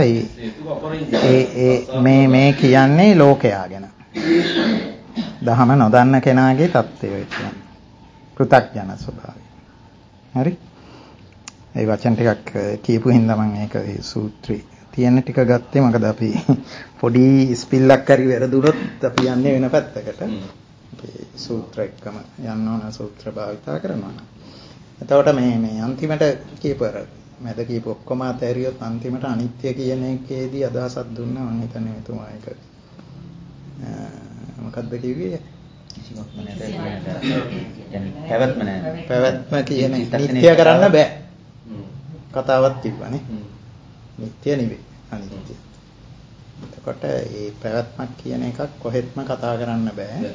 මේ කියන්නේ ලෝකයා ගැන. දහම නොදන්න කෙනාගේ தත්ත්වය කියන්නේ. පෘථග්ජන ස්වභාවය. හරි? ඒ වචන ටිකක් කියපු හින්දා මම ඒක ඒ සූත්‍රي තියෙන ටික ගත්තේ මොකද අපි පොඩි ස්පිල්ලක් හරි වැරදුනොත් අපි යන්නේ වෙන පැත්තකට. අපි සූත්‍ර එක්කම යන්න ඕන සූත්‍ර භාවිතා කරනවා. එතකොට මේ අන්තිමට කියපර මැද කියපු ඔක්කොම අතහැරියොත් අන්තිමට අනිත්‍ය කියන එකේදී අදහසක් දුන්නා මම හිතන්නේ එතුමා ඒක මොකක්ද කිව්වේ කිසිමක්ම නැහැ පැවැත්ම කියන නිත්‍ය කරන්න බෑ කතාවක් තිබ්බනේ නිත්‍ය නෙවෙයි අනිත්‍ය එතකොට මේ පැවැත්මක් කියන එකක් කොහෙත්ම කතා කරන්න බෑ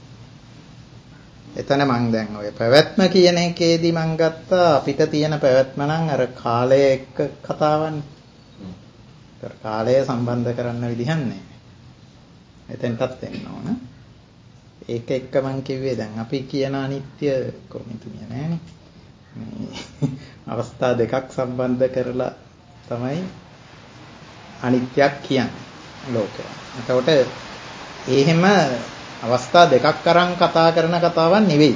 එතන මං දැන් ඔය පැවැත්ම කියන එකේදී මං ගත්තා අපිට තියෙන පැවැත්ම නම් අර කාලය එක්ක කතාවන්නේ. ඒතර කාලය සම්බන්ධ කරන්න විදිහක් නැහැ. එතෙන්ටත් එන්න ඕන. ඒක එක්ක මං කිව්වේ දැන් අපි කියන අනිත්‍ය කොමිතුමිය නෑනේ. මේ අවස්ථා දෙකක් සම්බන්ධ කරලා තමයි අනිත්‍යක් කියන්නේ ලෝකය. එතකොට එහෙම අවස්ථා දෙකක් අරන් කතා කරන කතාවක් නෙවෙයි.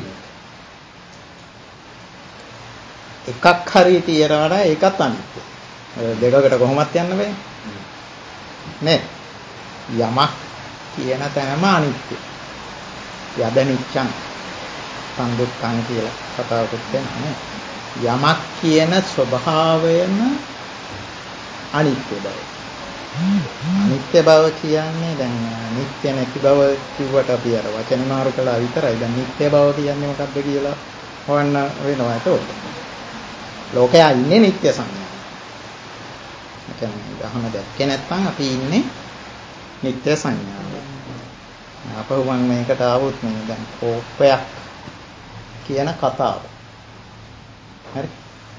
එකක් හරිය තියනවා ඒකත් අනිත්‍ය. දෙකකට කොහොමත් යන්න බෑ. නේ? යමක් කියන තැනම අනිත්‍ය. යද නිච්ඡං සංදුක්ඛං කියලා කතාවකුත් තියෙනවා. යමක් කියන ස්වභාවයම අනිත්‍ය බව. අනිත්‍ය බව කියන්නේ දැන් නිත්‍ය නැති බව කිව්වට අපි අර වචන මාරු කළා විතරයි. දැන් නිත්‍ය බව කියන්නේ මොකක්ද කියලා හොයන්න වෙනවා ඒක. ලෝකයා ඉන්නේ නිත්‍ය සංඥා. ඒ කියන්නේ ගහම දැක්කේ නැත්නම් අපි ඉන්නේ නිත්‍ය සංඥාව. අපහු මම මේකට ආවොත් මේ දැන් කෝපයක් කියන කතාව. හරි.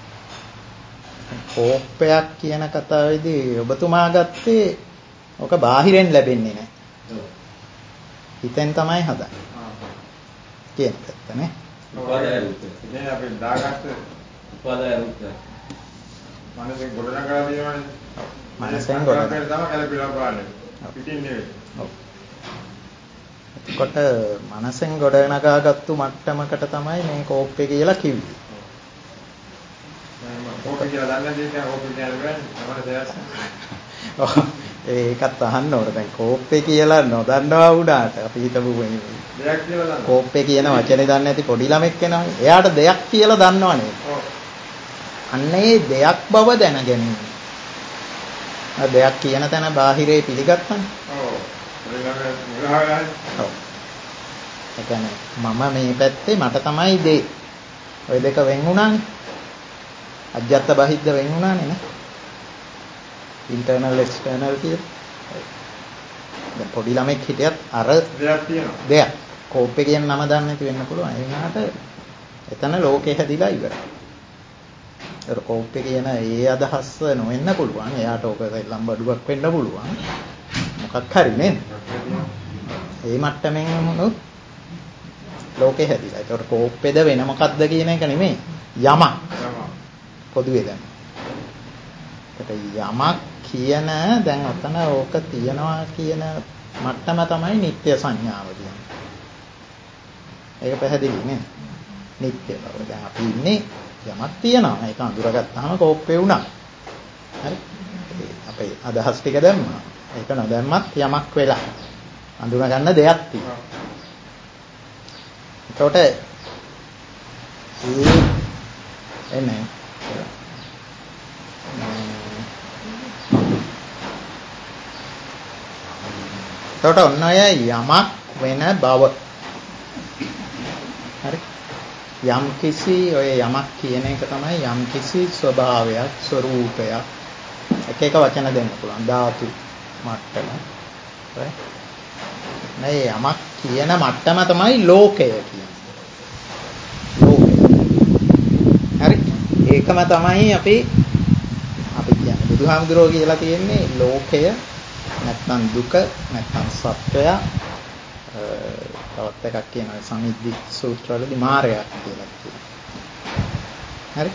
කෝපයක් කියන කතාවේදී ඔබතුමා ගත්තේ ඔක බාහිරෙන් ලැබෙන්නේ නැහැ. හිතෙන් තමයි හදන්නේ. කියන පැත්ත නේ. උපාදාය රූපය. ඉතින් අපි දාගත්ත උපාදාය රූපය. මනසෙන් ගොඩනගලා තියෙනවනේ. මනසෙන් ගොඩනගලා තමයි කලබල පාන්නේ. පිටින් නෙවෙයි. ඔව්. එතකොට මනසෙන් ගොඩනගාගත්තු මට්ටමකට තමයි මේ කෝපය කියලා කිව්වේ. ඒකත් අහන්න ඕන. දැන් කෝප්පේ කියලා නොදන්නවා වුණාට අපි හිතමු දෙයක් කියලා දන්නවා. කෝප්පේ කියන වචනේ දන්නේ නැති පොඩි ළමෙක් කෙනා. එයාට දෙයක් කියලා දන්නවනේ. ඔව්. අන්න ඒ දෙයක් බව දැනගැනීම. දෙයක් කියන තැන බාහිරේ පිළිගත්තනේ. ඔව්. මුලහාගන්න. ඔව්. ඒ කියන්නේ මම මේ පැත්තේ මට තමයි දේ. ওই දෙක වෙන් වුණානේ. අජ්ජත් බහිද්ද වෙන් වුණානේ නේ. ඉන්ටර්නල් එක්ස්ටර්නල් කියලා. දැන් පොඩි ළමෙක් හිටියත් අර දෙයක් තියෙනවා. දෙයක්. කෝප්පේ කියන නම දන්නේ නැති වෙන්න පුළුවන්. ඒ වුණාට එතන ලෝකේ හැදිලා ඉවරයි. ඒතර කෝප්පේ කියන ඒ අදහස නොවෙන්න පුළුවන්. එයාට ඕක සෙල්ලම් බඩුවක් වෙන්න පුළුවන්. මොකක් හරි නේද? ඒ මට්ටමින් වුණොත් ලෝකේ හැදිලා. ඒතර කෝප්පේද වෙන මොකක්ද කියන එක නෙමෙයි. යමක්. පොදුවේ දැන්. ඒකට යමක් කියන දැන් ඔතන ඕක තියනවා කියන මට්ටම තමයි නිත්‍ය සංඥාව කියන්නේ. ඒක පැහැදිලි නේ? නිත්‍ය බව. දැන් අපි ඉන්නේ යමක් තියනවා. ඒක අඳුරගත්තාම කෝප්පේ වුණා. හරි? අපේ අදහස් ටික දැම්මා. ඒක නොදැම්මත් යමක් වෙලා. අඳුන ගන්න දෙයක් තියෙනවා. ඒකට එන්නේ එතකොට ඔන්න ඔය යමක් වෙන බව. හරි. යම් කිසි ඔය යමක් කියන එක තමයි යම් කිසි ස්වභාවයක්, ස්වરૂපයක්. එක එක වචන දෙන්න පුළුවන්. ධාතු මට්ටම. හරි. මේ යමක් කියන මට්ටම තමයි ලෝකය කියන්නේ. ලෝකය. හරි. ඒකම තමයි අපි කියන්නේ බුදුහාමුදුරුවෝ කියලා තියෙන්නේ ලෝකය නැත්නම් දුක නැත්නම් සත්‍යය තවත් එකක් කියනවා සමිද්දි සූත්‍රවලදී මායя කියලා කියනවා. හරි?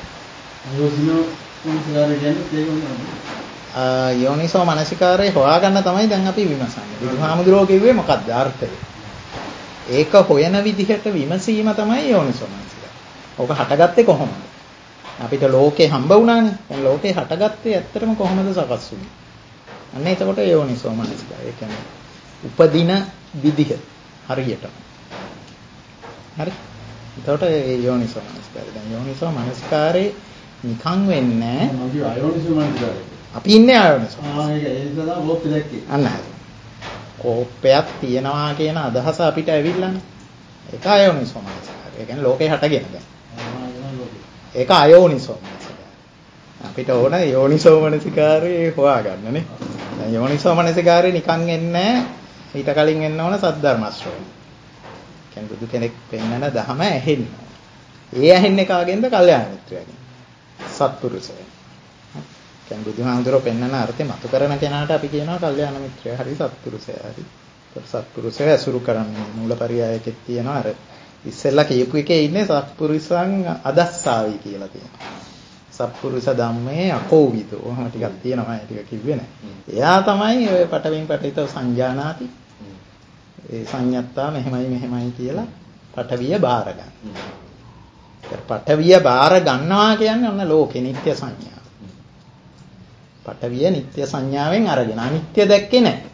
යෝනිසෝ මනසිකාරේ හොයාගන්න තමයි දැන් අපි විමසන්නේ. බුදුහාමුදුරුවෝ කිව්වේ මොකක්ද අර්ථය? ඒක හොයන විදිහට විමසීම තමයි යෝනිසෝ මනසිකාරය. ඕක හටගත්තේ කොහොමද? අපිට ලෝකේ හම්බ වුණානේ. දැන් ලෝකේ හටගත්තේ ඇත්තටම කොහොමද සකස් වුනේ? අන්න එතකොට යෝනිසෝ මනසිකාරය. ඒ කියන්නේ උපදින විදිහ හරියටම. හරි? එතකොට ඒ යෝනිසෝ මනසිකාරය. දැන් යෝනිසෝ මනසිකාරේ නිකන් වෙන්නේ නැහැ. අපි ඉන්නේ ආයෝනිසෝ. ඒක ඒ නිසා තමයි කෝප්පේ දැක්කේ. අන්න හරි. කෝප්පයක් තියනවා කියන අදහස අපිට ඇවිල්ලානේ. ඒක ආයෝනිසෝ මනසිකාරය. ඒ කියන්නේ ලෝකේ හටගෙන දැන්. ඒක අයෝනිසෝ මනසිකාරය. අපිට ඕන යෝනිසෝ මනසිකාරේ හොයාගන්න නේ. දැන් යෝනිසෝ මනසිකාරේ නිකන් එන්නේ ඊට කලින් එන්න ඕන සද්ධර්ම ශ්‍රවණය. කියන්නේ බුදු කෙනෙක් පෙන්නන ධම ඇහෙන්න. ඒ ඇහෙන්නේ කාගෙන්ද? කල්යාණ මිත්‍රයාගෙන්. සත්පුරුෂයන්. කියන්නේ බුදුහාමුදුරුවෝ පෙන්නන අර්ථය මතු කරන කෙනාට අපි කියනවා කල්යාණ මිත්‍රයා හරි සත්පුරුෂයා හරි. සත්පුරුෂය ඇසුරු කරන්නේ මූලපරියායකෙත් තියෙනවා අර ඉස්සෙල්ලා කියපු එකේ ඉන්නේ සත්පුරුෂයන් අදස්සාවි කියලා තියෙනවා. සත්පුරුෂ ධම්මේ අකෝවිදෝ. ඔහොම ටිකක් තියෙනවා. ඒ ටික කිව්වේ නැහැ. එයා තමයි ඔය පටවින් පටිතව සංජානාති. ඒ සංයත්තා මෙහෙමයි කියලා පටවිය බාර ගන්න. පටවිය බාර ගන්නවා කියන්නේ ඔන්න ලෝකේ නිත්‍ය සංඥාව. පටවිය නිත්‍ය සංඥාවෙන් අරගෙන අනිත්‍ය දැක්කේ නැහැ.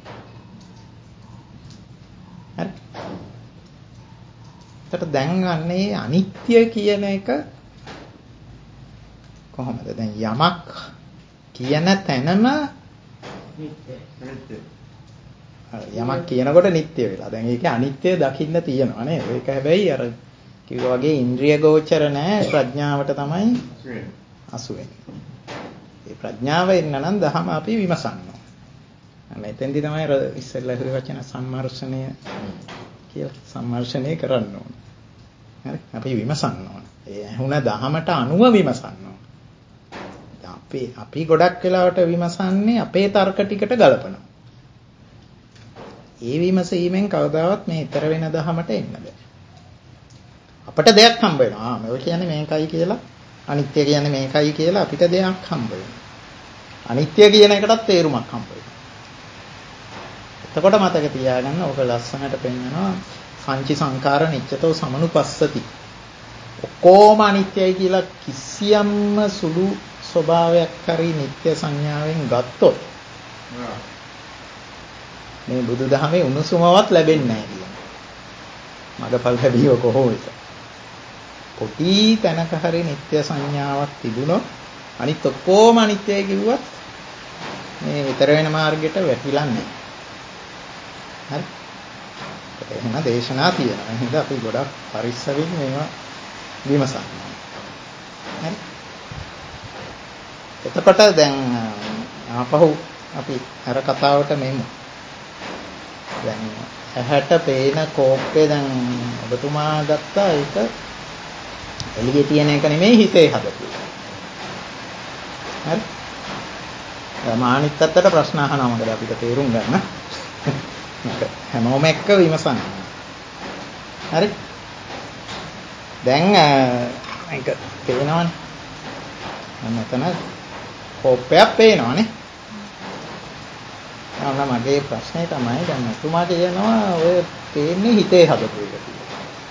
හරි. ඒකට දැන් අන්නේ අනිත්‍ය කියන එක කොහොමද? දැන් යමක් කියන තැනම නිත්‍ය. යමක් කියනකොට නිත්‍ය වෙලා. දැන් ඒකේ අනිත්‍ය දකින්න තියෙනවා නේද? ඒක හැබැයි අර කිව්වා වගේ ඉන්ද්‍රිය ගෝචර නැහැ. ප්‍රඥාවට තමයි අසු වෙන්නේ. ඒ ප්‍රඥාව එන්න නම් දහම අපි විමසන්න ඕන. මෙතෙන්දි තමයි අර ඉස්සෙල්ලා හිතේ වචන සම්මර්ෂණය කියලා සම්මර්ෂණය කරන්න ඕන. හරි? අපි විමසන්න ඕන. ඒ ඇහුණ දහමට අනුව විමසන්න ඕන. අපි ගොඩක් වෙලාවට විමසන්නේ අපේ තර්ක ටිකට ගලපනවා. ඒ විමසීමෙන් කවදාවත් මේ ඊතර වෙන දහමට එන්න බෑ. අපිට දෙයක් හම්බ වෙනවා. මේ කියන්නේ මේකයි කියලා, අනිත්‍ය කියන්නේ මේකයි කියලා අපිට දෙයක් හම්බ වෙනවා. අනිත්‍ය කියන එකටත් තේරුමක් හම්බ වෙනවා. එතකොට මතක තියාගන්න ඕක ලස්සනට පෙන්නනවා සංචි සංකාර නිච්චතෝ සමනුපස්සති. ඔක්කොම අනිත්‍යයි කියලා කිසියම්ම සුළු ස්වභාවයක් හරි නිත්‍ය සංඥාවෙන් ගත්තොත් මේ බුදුදහමේ උණුසුමවත් ලැබෙන්නේ නැහැ කියන. මගපල් ලැබීම කොහොමද? පොටි තැනක හරි නිත්‍ය සංඥාවක් තිබුණොත් අනිත් ඔක්කොම අනිත්‍යයි කිව්වත් මේ ඊතර වෙන මාර්ගයට වැටිලා නැහැ. හරි. එහෙනම් දේශනා තියෙනවා. එහෙනම් අපි ගොඩක් පරිස්සමින් මේවා විමසන්න. හරි. එතකොට දැන් ආපහු අපි අර කතාවට මෙමු. දැන් ඇහැට පේන කෝප්පේ දැන් ඔබතුමා ගත්තා ඒක එළියේ තියෙන එක නෙමෙයි හිතේ හදපු. හරි. මානිත් පැත්තට ප්‍රශ්න අහනවා මොකද අපිට තේරුම් ගන්න. හැමෝම එක්ක විමසන්න. හරි. දැන් මේක පේනවනේ. මෙතන කෝප්පයක් පේනවනේ. අන්න මගේ ප්‍රශ්නේ තමයි දැන් ඔතුමාට කියනවා ඔය පේන්නේ හිතේ හදපු එක කියලා.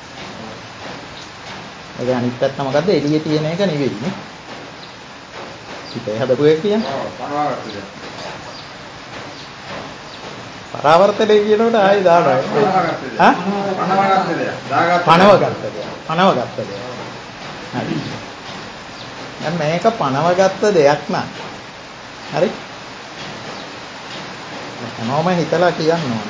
ඒ අනිත් පැත්ත මොකද්ද? එළියේ තියෙන එක නෙවෙයි නේ. හිතේ හදපු එක කියන්නේ. පරාවර්තනය කියනකොට ආයෙ දානවා. පනවගත්ත දෙයක්. හරි. දැන් මේක පනවගත්ත දෙයක් නා. හරි. හැමෝම හිතලා කියන්න ඕන.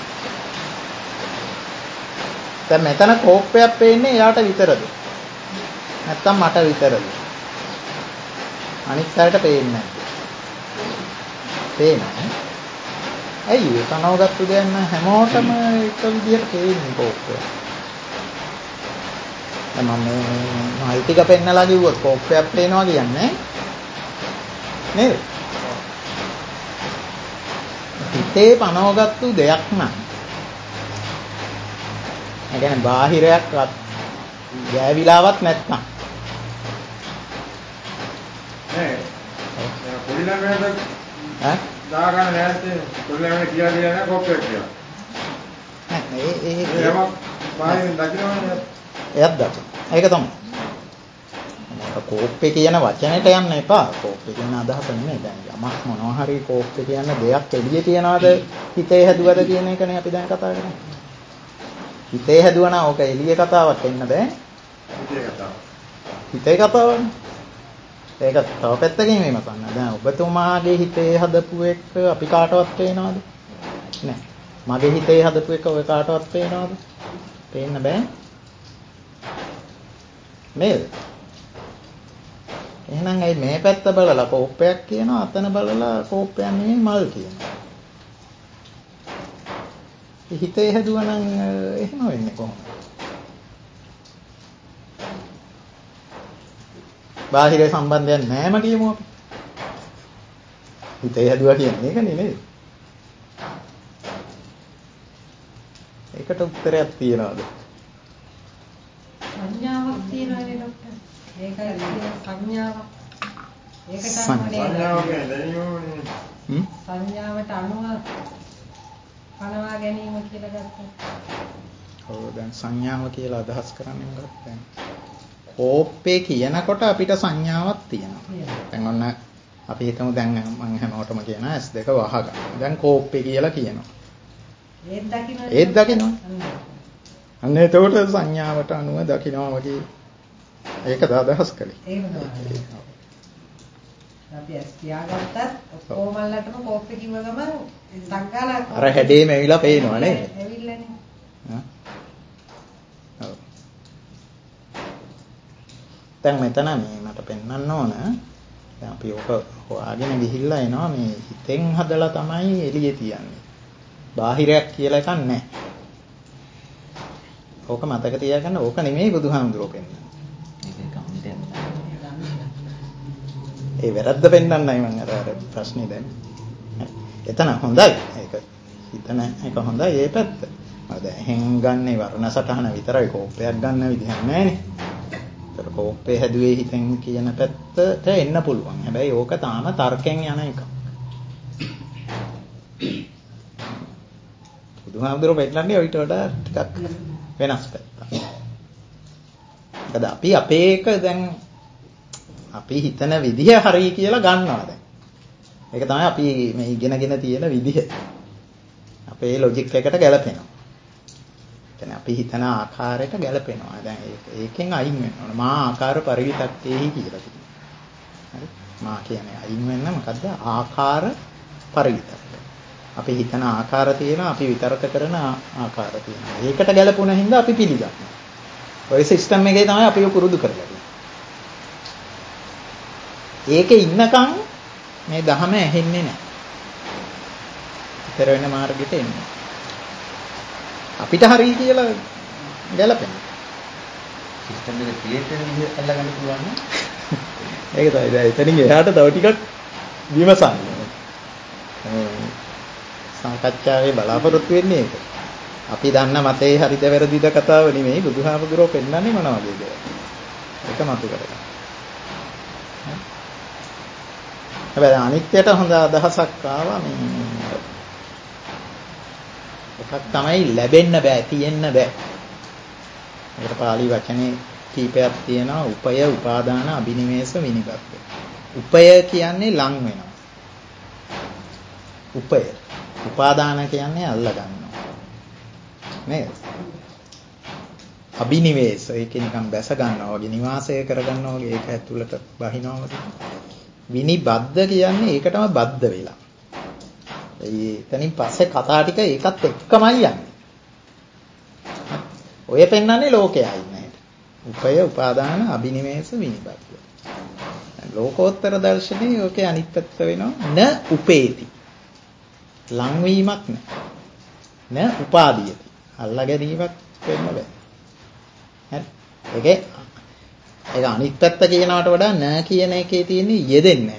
දැන් මෙතන කෝප්පයක් පේන්නේ එයාට විතරද? නැත්තම් මට විතරද? අනිත් අයට පේන්නේ නැද්ද? පේන්නේ. ඇයි ඒ කනවගත්තු දෙයක් නම් හැමෝටම එක විදියට පේන්නේ කෝප්පය. දැන් මම මේ ටික පෙන්නලා කිව්වොත් කෝප්පයක් පේනවා කියන්නේ නේද? හිතේ පනවගත්තු දෙයක් නම් ඒ කියන්නේ බාහිරයක්වත් ගෑවිලාවක් නැත්නම් පොඩි ළමයාට දාගන්න නැත්තේ පොඩි ළමයා කියලා නෑ කොප්පයක් කියලා. නෑ ඒ බාහිරින් දකින්නවනේ. එයත් දකින්න. ඒක තමයි. කෝප්පේ කියන වචනෙට යන්න එපා. කෝප්පේ කියන අදහස නෙමෙයි. දැන් යමක් මොනවා හරි කෝප්පේ කියන දෙයක් එළියේ තියනවාද හිතේ හැදුවද කියන එකනේ අපි දැන් කතා කරන්නේ. හිතේ හැදුවනම් ඕක එළියේ කතාවක් වෙන්න බෑ. හිතේ කතාවනේ. ඒක තව පැත්තකින් විමසන්න. දැන් ඔබතුමාගේ හිතේ හදපු එක අපි කාටවත් පේනවද? නෑ. මගේ හිතේ හදපු එක ඔය කාටවත් පේනවද? පේන්න බෑ. නේද? එහෙනම් මේ පැත්ත බලලා කෝප්පයක් කියනවා අතන බලලා කෝප්පයක් නෙමෙයි මල් කියනවා. හිතේ හැදුවනම් එහෙම වෙන්නේ කොහොමද? බාහිර සම්බන්ධයක් නැහැම කියමු අපි. හිතේ හැදුවා කියන්නේ ඒකනේ නේද? ඒකට උත්තරයක් තියනවාද? සංඥාවක් තියනවානේ ડોක්ටර්. ඒකයි සංඥාවක්. ඒකට සංඥාවක් දැනීමනේ. සංඥාවට අනුව පනවා ගැනීම කියලා ගත්තා. ඔව් දැන් සංඥාව කියලා අදහස් කරන්නේ මොකක්ද දැන්? කෝප්පේ කියනකොට අපිට සංඥාවක් තියෙනවා. දැන් ඔන්න අපි හිතමු දැන් මම හැමෝටම කියන S2 වහගන්න. දැන් කෝප්පේ කියලා කියනවා. ඒත් දකින්නවා. අන්න එතකොට සංඥාවට අනුව දකින්නවා වගේ ඒකද අදහස් කළේ. එහෙම තමයි. අපි S තියාගත්තත් ඔක්කොමලටම කෝප්පේ කිව්ව ගමන් සංගාලා අර හැඩේම ඇවිල්ලා පේනවා නේද? ඇවිල්ලානේ. ඔව්. දැන් මෙතන මේ මට පෙන්වන්න ඕන දැන් අපි ඔක හොයාගෙන ගිහිල්ලා එනවා මේ හිතෙන් හදලා තමයි එළියේ තියන්නේ. බාහිරයක් කියලා එකක් නැහැ. ඕක මතක තියාගන්න ඕක නෙමෙයි බුදුහාමුදුරුවෝ පෙන්නන්නේ. ඒ වැරද්ද පෙන්නන්නයි මම අර ප්‍රශ්නේ දැන්. එතන හොඳයි. ඒක හිතන එක හොඳයි ඒ පැත්ත. මොකද එහෙන් ගන්නේ වර්ණ සටහන විතරයි කෝපයක් ගන්න විදිහක් නැහැනේ. ඒතර කෝපේ හැදුවේ හිතෙන් කියන පැත්තට එන්න පුළුවන්. හැබැයි ඕක තාම තර්කයෙන් යන එකක්. බුදුහාමුදුරුවෝ පෙන්නන්නේ ඊට වඩා ටිකක් වෙනස් පැත්තක්. මොකද අපි අපේ එක දැන් අපි හිතන විදිහ හරි කියලා ගන්නවා දැන්. ඒක තමයි අපි මේ ඉගෙනගෙන තියෙන විදිහ. අපේ ලොජික් එකට ගැලපෙනවා. කියන්නේ අපි හිතන ආකාරයට ගැලපෙනවා. දැන් ඒකෙන් අයින් වෙන්න ඕන. මා ආකාර පරිවිතක්කේහි කියලා තියෙනවා. හරි? මා කියන්නේ අයින් වෙන්න මොකද්ද? ආකාර පරිවිතක්ක. අපි හිතන ආකාර තියෙනවා, අපි විතරක කරන ආකාර තියෙනවා. ඒකට ගැලපුණ හින්දා අපි පිළිගන්නවා. ඔය සිස්ටම් එකේ තමයි අපි පුරුදු කරලා තියෙන්නේ. ඒකේ ඉන්නකම් මේ ධහම ඇහෙන්නේ නැහැ. ඉතර වෙන මාර්ගෙට එන්නේ. අපිට හරි කියලා ගැලපෙනවා. සිස්ටම් එක ක්‍රියේට් වෙන විදිහ අල්ලගන්න පුළුවන් නේ. ඒක තමයි. දැන් එතනින් එහාට තව ටිකක් විමසන්න. සංකච්ඡාවේ බලාපොරොත්තු වෙන්නේ ඒක. අපි දන්න මතේ හරිද වැරදිද කතාව නෙමෙයි බුදුහාමුදුරුවෝ පෙන්නන්නේ මොන වගේද? ඒක මතු කරගන්න. හැබැයි අනිත්‍යයට හොඳ අදහසක් ආවා මේ එකක් තමයි ලැබෙන්න බෑ තියෙන්න බෑ. ඒකට පාලි වචනේ කීපයක් තියෙනවා උපය උපාදාන අබිනිවේෂ විනිබද්ද. උපය කියන්නේ ලං වෙනවා. උපය උපාදාන කියන්නේ අල්ල ගන්නවා. නේද? අබිනිවේෂ ඒක නිකන් බැස ගන්නවා වගේ නිවාසය කර ගන්නවා වගේ ඒක ඇතුළට බහිනවා වගේ. විනිබද්ද කියන්නේ ඒකටම බද්ධ වෙලා. එතනින් පස්සේ කතා ටික ඒකත් එක්කමයි යන්නේ. ඔය පෙන්වන්නේ ලෝකයයි නේද? උපය උපාදාන අබිනිවේෂ විනිබද්ද. ලෝකෝත්තර දර්ශනේ ඔකේ අනිත් පැත්ත වෙනවා න උපේති. ලංවීමක් න උපාදීයති. අල්ලා ගැනීමක් වෙන්න බෑ. හරි. ඒක අනිත් පැත්ත කියනවට වඩා න කියන එකේ තියෙන යෙදෙන්නේ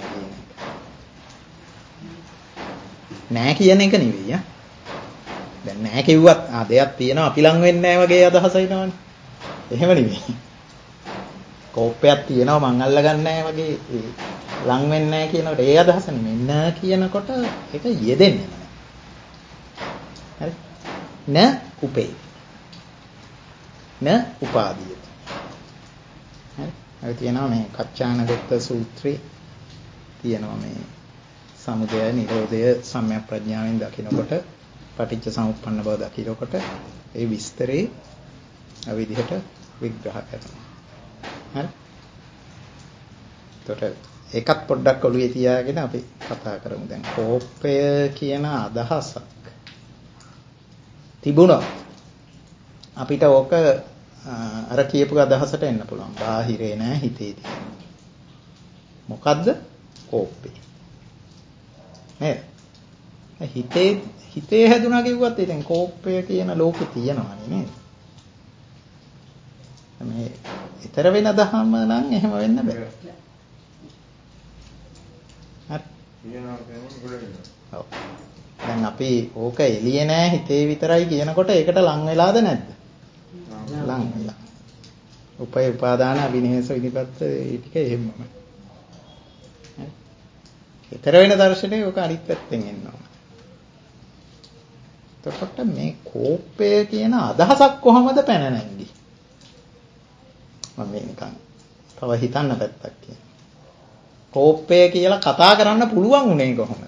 නෑ කියන එක නෙවෙයි. දැන් නෑ කිව්වත් දෙයක් තියෙනවා අපි ලං වෙන්නේ නෑ වගේ අදහස එනවනේ. එහෙම නෙවෙයි. කෝපයක් තියෙනවා මං අල්ලගන්නේ නෑ වගේ ලං වෙන්නේ නෑ කියනකොට ඒ අදහස නෙමෙයි. න කියනකොට ඒක යෙදෙන්නේ නෑ. හරි. න උපේ. න උපාදීය. හරි. ඒ තියෙනවා මේ කච්චානගත සූත්‍රයේ තියෙනවා මේ සමුදය නිරෝධය සම්‍යක් ප්‍රඥාවෙන් දකිනකොට පටිච්ච සමුප්පන්න බව දකිනකොට ඒ විස්තරේ අවිදිහට විග්‍රහ කරනවා. හරි. එතකොට ඒකත් පොඩ්ඩක් ඔළුවේ තියාගෙන අපි කතා කරමු. දැන් කෝපය කියන අදහසක් තිබුණොත් අපිට ඕක අර කියපු අදහසට එන්න පුළුවන්. බාහිරේ නෑ හිතේ තියෙන. මොකද්ද? කෝපය. නේද? හිතේ හැදුනා කිව්වත් ඉතින් කෝපය කියන ලෝකේ තියෙනවනේ නේද? මේ ඊතර වෙන දහම නම් එහෙම වෙන්න බෑ. ඔව්. දැන් අපි ඕක එළියේ නෑ හිතේ විතරයි කියනකොට ඒකට ලං වෙලාද නැද්ද? ලං වෙලා. උපය උපාදාන අවිනිවේෂ විනිබද්ද ඒ ටික එහෙමමයි. ඊතර වෙන දර්ශනේ ඕක අනිත් පැත්තෙන් එනවා. එතකොට මේ කෝපය කියන අදහසක් කොහොමද පැන නැංගි? මම මේ නිකන් තව හිතන්න පැත්තක් කියන. කෝපය කියලා කතා කරන්න පුළුවන් උනේ කොහොමද?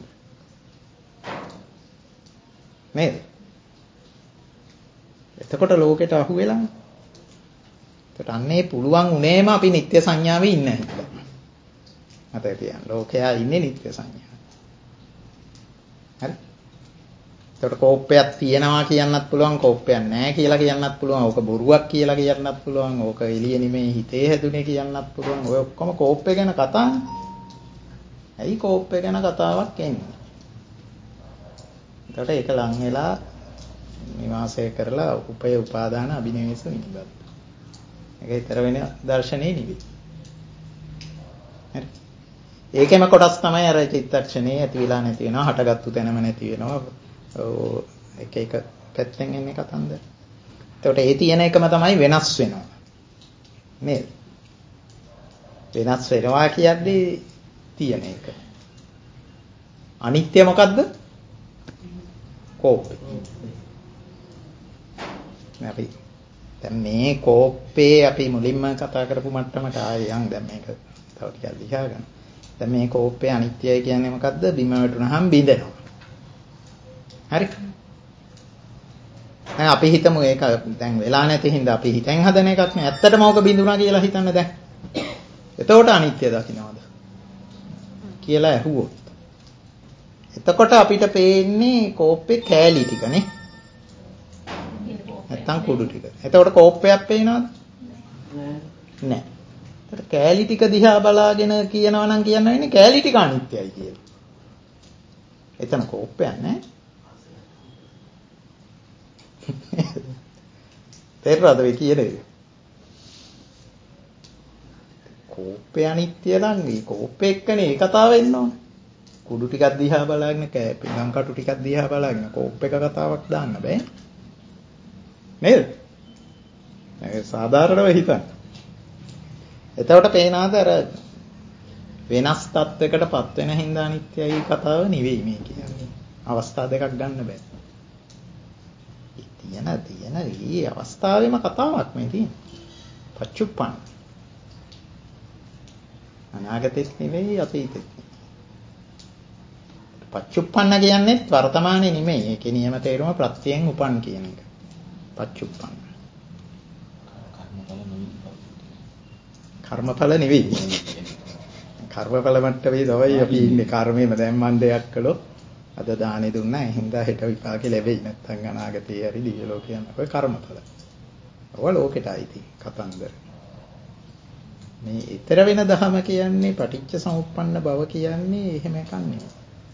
නේද? එතකොට ලෝකෙට අහු වෙලා. එතකොට අන්නේ පුළුවන් උනේම අපි නිත්‍ය සංඥාවේ ඉන්න හින්දා. මතක තියාගන්න. ලෝකයා ඉන්නේ නිත්‍ය සංඥාවේ. හරි? එතකොට කෝපයක් තියෙනවා කියන්නත් පුළුවන්, කෝපයක් නැහැ කියලා කියන්නත් පුළුවන්, ඕක බොරුවක් කියලා කියන්නත් පුළුවන්, ඕක එළිය නෙමෙයි හිතේ හැදුනේ කියන්නත් පුළුවන්. ඔය ඔක්කොම කෝපය ගැන කතානේ. ඇයි කෝපය ගැන කතාවක් එන්නේ? එතකොට ඒක ලං වෙලා නිවාසය කරලා උපය උපාදාන අබිනිවේෂ විනිබද්ද. ඒක ඊතර වෙන දර්ශනේ නෙවෙයි. හරි. ඒකෙම කොටස් තමයි අර චිත්තක්ෂණේ ඇති වෙලා නැති වෙනවා, හටගත්තු තැනම නැති වෙනවා. එක එක පැත්තෙන් එන්නේ කතන්දර. එතකොට ඒ තියෙන එකම තමයි වෙනස් වෙනවා. නේද? වෙනස් වෙනවා කියන්නේ තියෙන එක. අනිත්‍ය මොකද්ද? කෝපය. අපි දැන් මේ කෝපේ අපි මුලින්ම කතා කරපු මට්ටමට ආයෙ යන් දැන් මේක තව ටිකක් ලියා ගන්න. දැන් මේ කෝප්පේ අනිත්‍යයි කියන්නේ මොකද්ද? බිම වැටුනහම බිඳෙනවා. හරි. දැන් අපි හිතමු ඒක දැන් වෙලා නැති හින්දා අපි හිතෙන් හදන එකක් නේ. ඇත්තටම ඕක බිඳුණා කියලා හිතන්න දැන්. එතකොට අනිත්‍ය දකින්නවද කියලා ඇහුවොත්. එතකොට අපිට පේන්නේ කෝප්පේ කෑලි ටිකනේ. නැත්තම් කුඩු ටික. එතකොට කෝප්පයක් පේනවද? නෑ. එතකොට කෑලි ටික දිහා බලාගෙන කියනවා නම් කියන්න වෙන්නේ කෑලි ටික අනිත්‍යයි කියලා. එතන කෝප්පයක් නෑ. තේරුණාද මේ කියන්නේ? කෝප්පේ අනිත්‍ය නම් මේ කෝප්පේ එක්කනේ ඒ කතාව එන්න ඕනේ. කුඩු ටිකක් දිහා බලාගෙන පිඟන් කටු ටිකක් දිහා බලාගෙන කෝප්පේක කතාවක් දාන්න බෑ. නේද? ඒක සාධාරණව හිතන්න. එතකොට පේනාද අර වෙනස් තත්වයකටපත් වෙන හින්දා අනිත්‍යයි කතාව නෙවෙයි මේ කියන්නේ. අවස්ථා දෙකක් ගන්න බෑ. තියෙන මේ අවස්ථාවේම කතාවක් මේ තියෙන්නේ. පච්චුප්පන්න. අනාගතෙත් නෙවෙයි අතීතෙත් නෙවෙයි. පච්චුප්පන්න කියන්නේ වර්තමානයේ නෙමෙයි. ඒකේ නියම තේරුම ප්‍රත්‍යයෙන් උපන් කියන එක. පච්චුප්පන්න. කර්මඵල නෙවෙයි. කර්මඵල මට්ටමේ තමයි අපි ඉන්නේ. කර්මෙම දැන් මන් දෙයක් කළොත් අද දානෙ දුන්නා එහෙනම් හෙට විපාකෙ ලැබෙයි. නැත්නම් අනාගතේ හරි දිව්‍ය ලෝකේ යන ඔය කර්මඵල. ඔය ලෝකෙට අයිති කතන්දර. මේ ඊතර වෙන ධම කියන්නේ පටිච්ච සමුප්පන්න බව කියන්නේ එහෙම එකක් නෙවෙයි.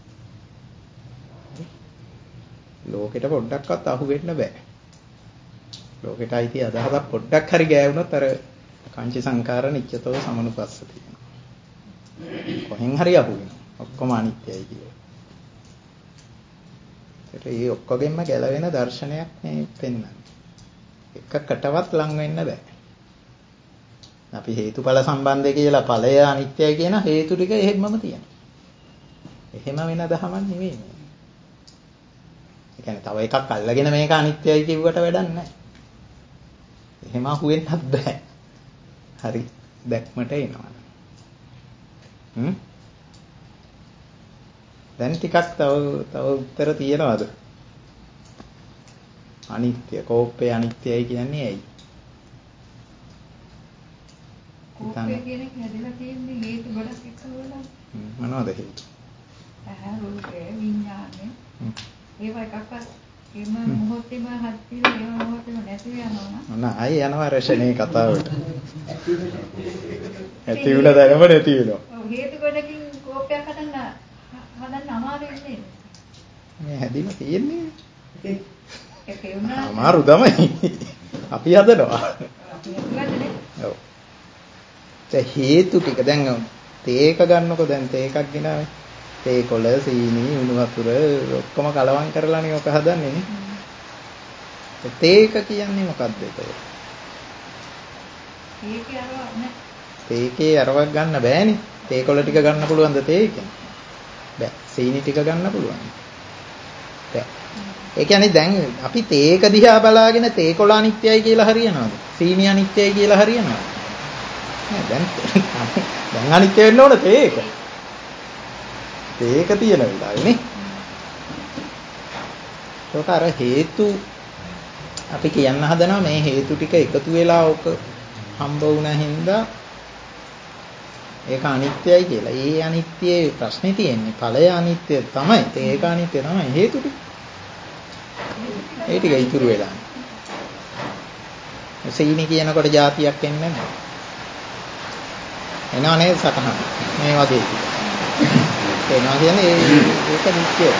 ලෝකෙට පොඩ්ඩක්වත් අහු වෙන්න බෑ. ලෝකෙට අයිති අදහසක් පොඩ්ඩක් හරි ගෑවුනොත් අර කාංචි සංඛාර නිච්චතෝ සමනුපස්සති. කොහෙන් හරි අහු වෙනවා. ඔක්කොම අනිත්‍යයි කියලා. ඒ ඔක්කොගෙම ගැලවෙන දර්ශනයක් මේ පෙන්වන්නේ. එකකටවත් ලං වෙන්න බෑ. අපි හේතුඵල සම්බන්ධය කියලා ඵලය අනිත්‍යයි කියන හේතු ටික එහෙමම තියෙනවා. එහෙම වෙන දහමක් නෙවෙයි. ඒ කියන්නේ තව එකක් අල්ලගෙන මේක අනිත්‍යයි කිව්වට වැඩක් නැහැ. එහෙම අහුවෙන්නත් බෑ. හරි දැක්මට එනවා. දැන් ටිකක් තව උත්තර තියනවාද? අනිත්‍ය කෝප්පේ අනිත්‍යයි කියන්නේ ඇයි? කෝප්පේ කියන එක හැදලා තියෙන්නේ හේතු ගොඩක් එක්කවලා. මොනවද හේතු? ඇහැ රූපේ විඥානේ. ඒවා එකක්වත් එම මොහොතේම හත්තිලා ඒව මොහොතේම නැති වෙනවා නේද? ආයි යනවා රෂණේ කතාවට. ඇති වුණ දැනම නැති වෙනවා. ඔව් හේතු ගොඩකින් කෝපයක් හදන්න අමාරු වෙන්නේ. මේ හැදිලා තියෙන්නේ. ඒක වුණා. අමාරු තමයි. අපි හදනවා. ඔව්. ඒ හේතු ටික දැන් තේක ගන්නකො දැන් තේකක් ගෙනාවේ. තේ කොළ සීනි උණු වතුර ඔක්කොම කලවම් කරලානේ ඔක හදන්නේ නේ. තේක කියන්නේ මොකක්ද ඒක? තේකේ අරවක් ගන්න බෑනේ. තේ කොළ ටික ගන්න පුළුවන්ද තේකෙන්? බෑ. සීනි ටික ගන්න පුළුවන්. බෑ. ඒ කියන්නේ දැන් අපි තේක දිහා බලාගෙන තේ කොළ අනිත්‍යයි කියලා හරියනවද? සීනි අනිත්‍යයි කියලා හරියනවද? නෑ දැන් අනිත්‍ය වෙන්න ඕන තේක. තේක තියෙන වෙලාවේ නේ. ඒක අර හේතු අපි කියන්න හදනවා මේ හේතු ටික එකතු වෙලා ඔක හම්බ වුණා හින්දා ඒක අනිත්‍යයි කියලා. ඒ අනිත්‍යයේ ප්‍රශ්නේ තියෙන්නේ ඵලය අනිත්‍ය තමයි. ඒක අනිත්‍ය තමයි හේතු ටික. ඒ ටික ඉතුරු වෙලා. සීනි කියනකොට જાතියක් එන්නේ නැහැ. එනවා නේද සතහන. මේ වගේ. එනවා කියන්නේ ඒක නිත්‍යයි.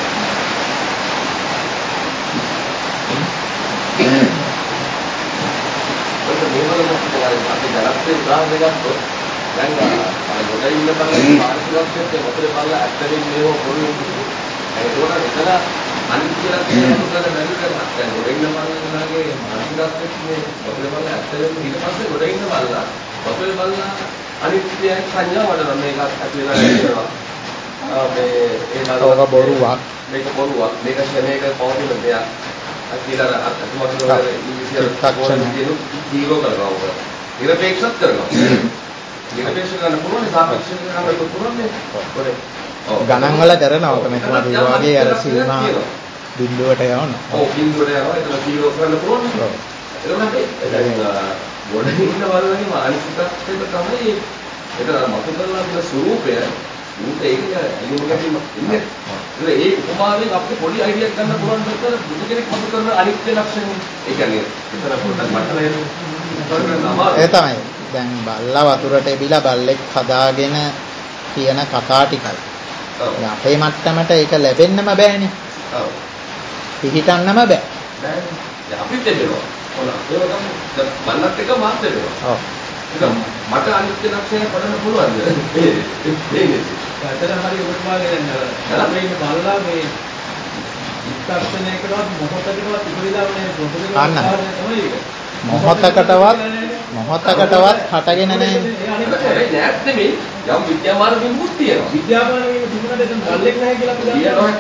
අපි ජලස්සේ උදාහරණයක් ගත්තොත් දැන් අර ගොඩ ඉන්න බලන්නේ පාරිසරිකත්වයේ මොකද බලලා ඇත්තටම මේව පොළු ඒකට එතන අනිත්‍යලා කියන මොකද බැරි කරනවා දැන් ගොඩ ඉන්න බලනවාගේ පාරිසරිකත්වයේ මොකද බලලා ඇත්තටම ඊට පස්සේ ගොඩ ඉන්න බලලා මොකද බලලා අනිත්‍ය සංඥා වඩන මේකත් ඇති වෙලා ඉන්නවා මේ ඒක බොරුවක් මේක ක්ෂණයක පවතින දෙයක් කියලා අතුමතුර ඉංග්‍රීසියෙන් ජීවෝ කරනවා. නිරපේක්ෂත් කරනවා. නිර්දේශ කරන්න පුළුවන් සාපේක්ෂව කරන්න පුළුවන් නේ. ගණන් වල කරනවා ඔක මෙතන වගේ අර සීමා බිඳුවට යවනවා. ඔව් බිඳුවට යනවා. ඒක සීරෝ කරන්න පුළුවන්. ඔව්. එතකොට ගොඩේ ඉන්න වලගේ මානසිකත්වයට තමයි ඒක මතු කරලා තියෙන ස්වරූපය ඒකේ අනුමගතිය ඉන්නේ. ඒ උපමාවෙන් අපිට පොඩි අයිඩියක් ගන්න පුළුවන් දෙතර බුදු කෙනෙක් මතු කරන අනිත්‍ය ලක්ෂණය. ඒ කියන්නේ විතර පොඩ්ඩක් මට්ටම ඒ තමයි. දැන් බල්ලා වතුරට එබිලා බල්ලෙක් හදාගෙන කියන කතා ටිකයි. දැන් අපේ මට්ටමට ඒක ලැබෙන්නම බෑනේ. ඔව්. පිහිටන්නම බෑ. දැන් අපිට දෙනවා. ඒක බල්ලත් එක මාත් දෙනවා. ඔව්. මට අනිත්‍ය ලක්ෂණය පදන්න පුළුවන්ද? ඇත්තටම හරි උපමාවේ දැන් මේ බල්ලා මේ ඉස්තරණයකටවත් මොහොතකටවත් ඉපදිලාවනේ පොතේ තමයි ඒක. මොහොතකටවත් හටගෙන නැහැ. ඒ නෑත් නෙමෙයි යම් විද්‍යාමාන බිම්බුත් තියෙනවා. විද්‍යාමාන බිම්බු තිබුණාට එතන බල්ලෙක් නැහැ කියලා අපි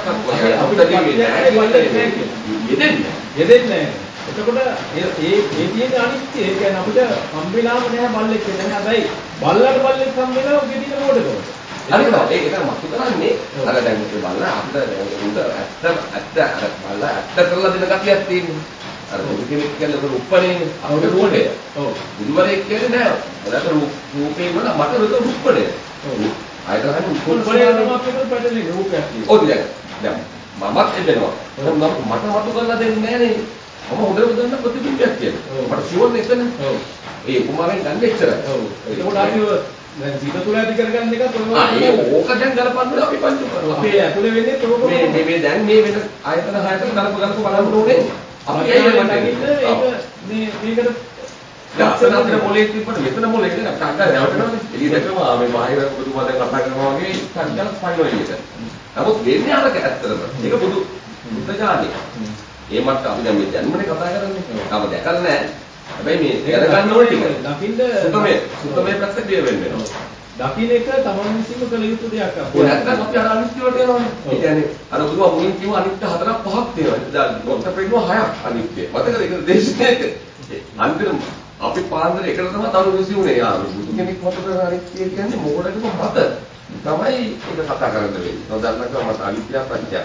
දන්නවා. යෙදෙන්නේ නැහැ. එතකොට ඒ තියෙන අනිත්‍ය ඒ කියන්නේ අපිට හම්බෙලාම නෑ බල්ලෙක් කියන්නේ. හැබැයි බල්ලට බල්ලෙක් හම්බෙලා ඔගේ තියෙන මොඩකම. හරිද? ඒක මතු කරන්නේ අර දැන් මේ බල්ලා අපිට උන්ට ඇත්ත අර බල්ලා ඇත්ත කරලා දෙන ගතියක් තියෙනවා. අර බුදු කෙනෙක් කියන්නේ ඒක රූපණේ අපේ රූපය. ඔව්. බුදුවරයෙක් කියන්නේ නෑ. බලන්න රූපේ වල මට ඒක රූපණේ. ඔව්. ආයතන රූපණේ තමයි අපිට පැටලෙන්නේ රූපයක් කියන්නේ. ඔව් දැන් මමත් එදෙනවා. මට මතු කරලා දෙන්නේ නෑනේ. මම හොඳට දන්න ප්‍රතිබිම්බයක් කියලා. මට ෂුවර් එතන. ඔව්. ඒ උපමාවෙන් ගන්න එච්චරයි. ඔව්. ඒකෝට අපි දැන් සිත තුළ ඇති කරගන්න එකත් ඕක දැන් ගලපන්න අපි පංච කරනවා. අපේ ඇතුලේ වෙන්නේ තෝක මේ දැන් මේ වෙන ආයතන හයකට ගලප බලන්න ඕනේ. අපි ඒක මේකට දැන් අතන මොලේ තිබ්බට මෙතන මොලේ එක ටක්ක නැවතනවානේ. එළිය දැක්කම මේ බාහිර පුදුමා දැන් කතා කරනවා වගේ ටක්කල් පයින්නවා එළියට. නමුත් වෙන්නේ අරක ඇත්තටම. ඒක බුදු ඥානය. ඒ මට අපි දැන් මේ ජන්මනේ කතා කරන්නේ. තාම දැකලා නැහැ. හැබැයි මේ දැනගන්න ඕනේ ටික. දකින්න සුතමේ පැත්ත ක්ලියර් වෙන්න වෙනවා. දකින්න එක තමන් විසින්ම කළ යුතු දෙයක් අපේ. ඔය නැත්නම් අපි අර අනිත්‍ය වලට යනවානේ. ඒ කියන්නේ අර බුදුම මුලින් කිව්ව අනිත්‍ය 4ක් 5ක් තියෙනවා. දැන් ડોක්ටර් පෙන්නුවා 6ක් අනිත්‍ය. මතකද ඒක දේශනාවක. අන්තිම අපි පාන්දර එකට තමයි තරු විසිුනේ. යා බුදු කෙනෙක් මත කරන අනිත්‍ය කියන්නේ මොකටද මත. තමයි ඒක කතා කරන්න වෙන්නේ. නොදන්නකම මත අනිත්‍ය පත්‍යක්.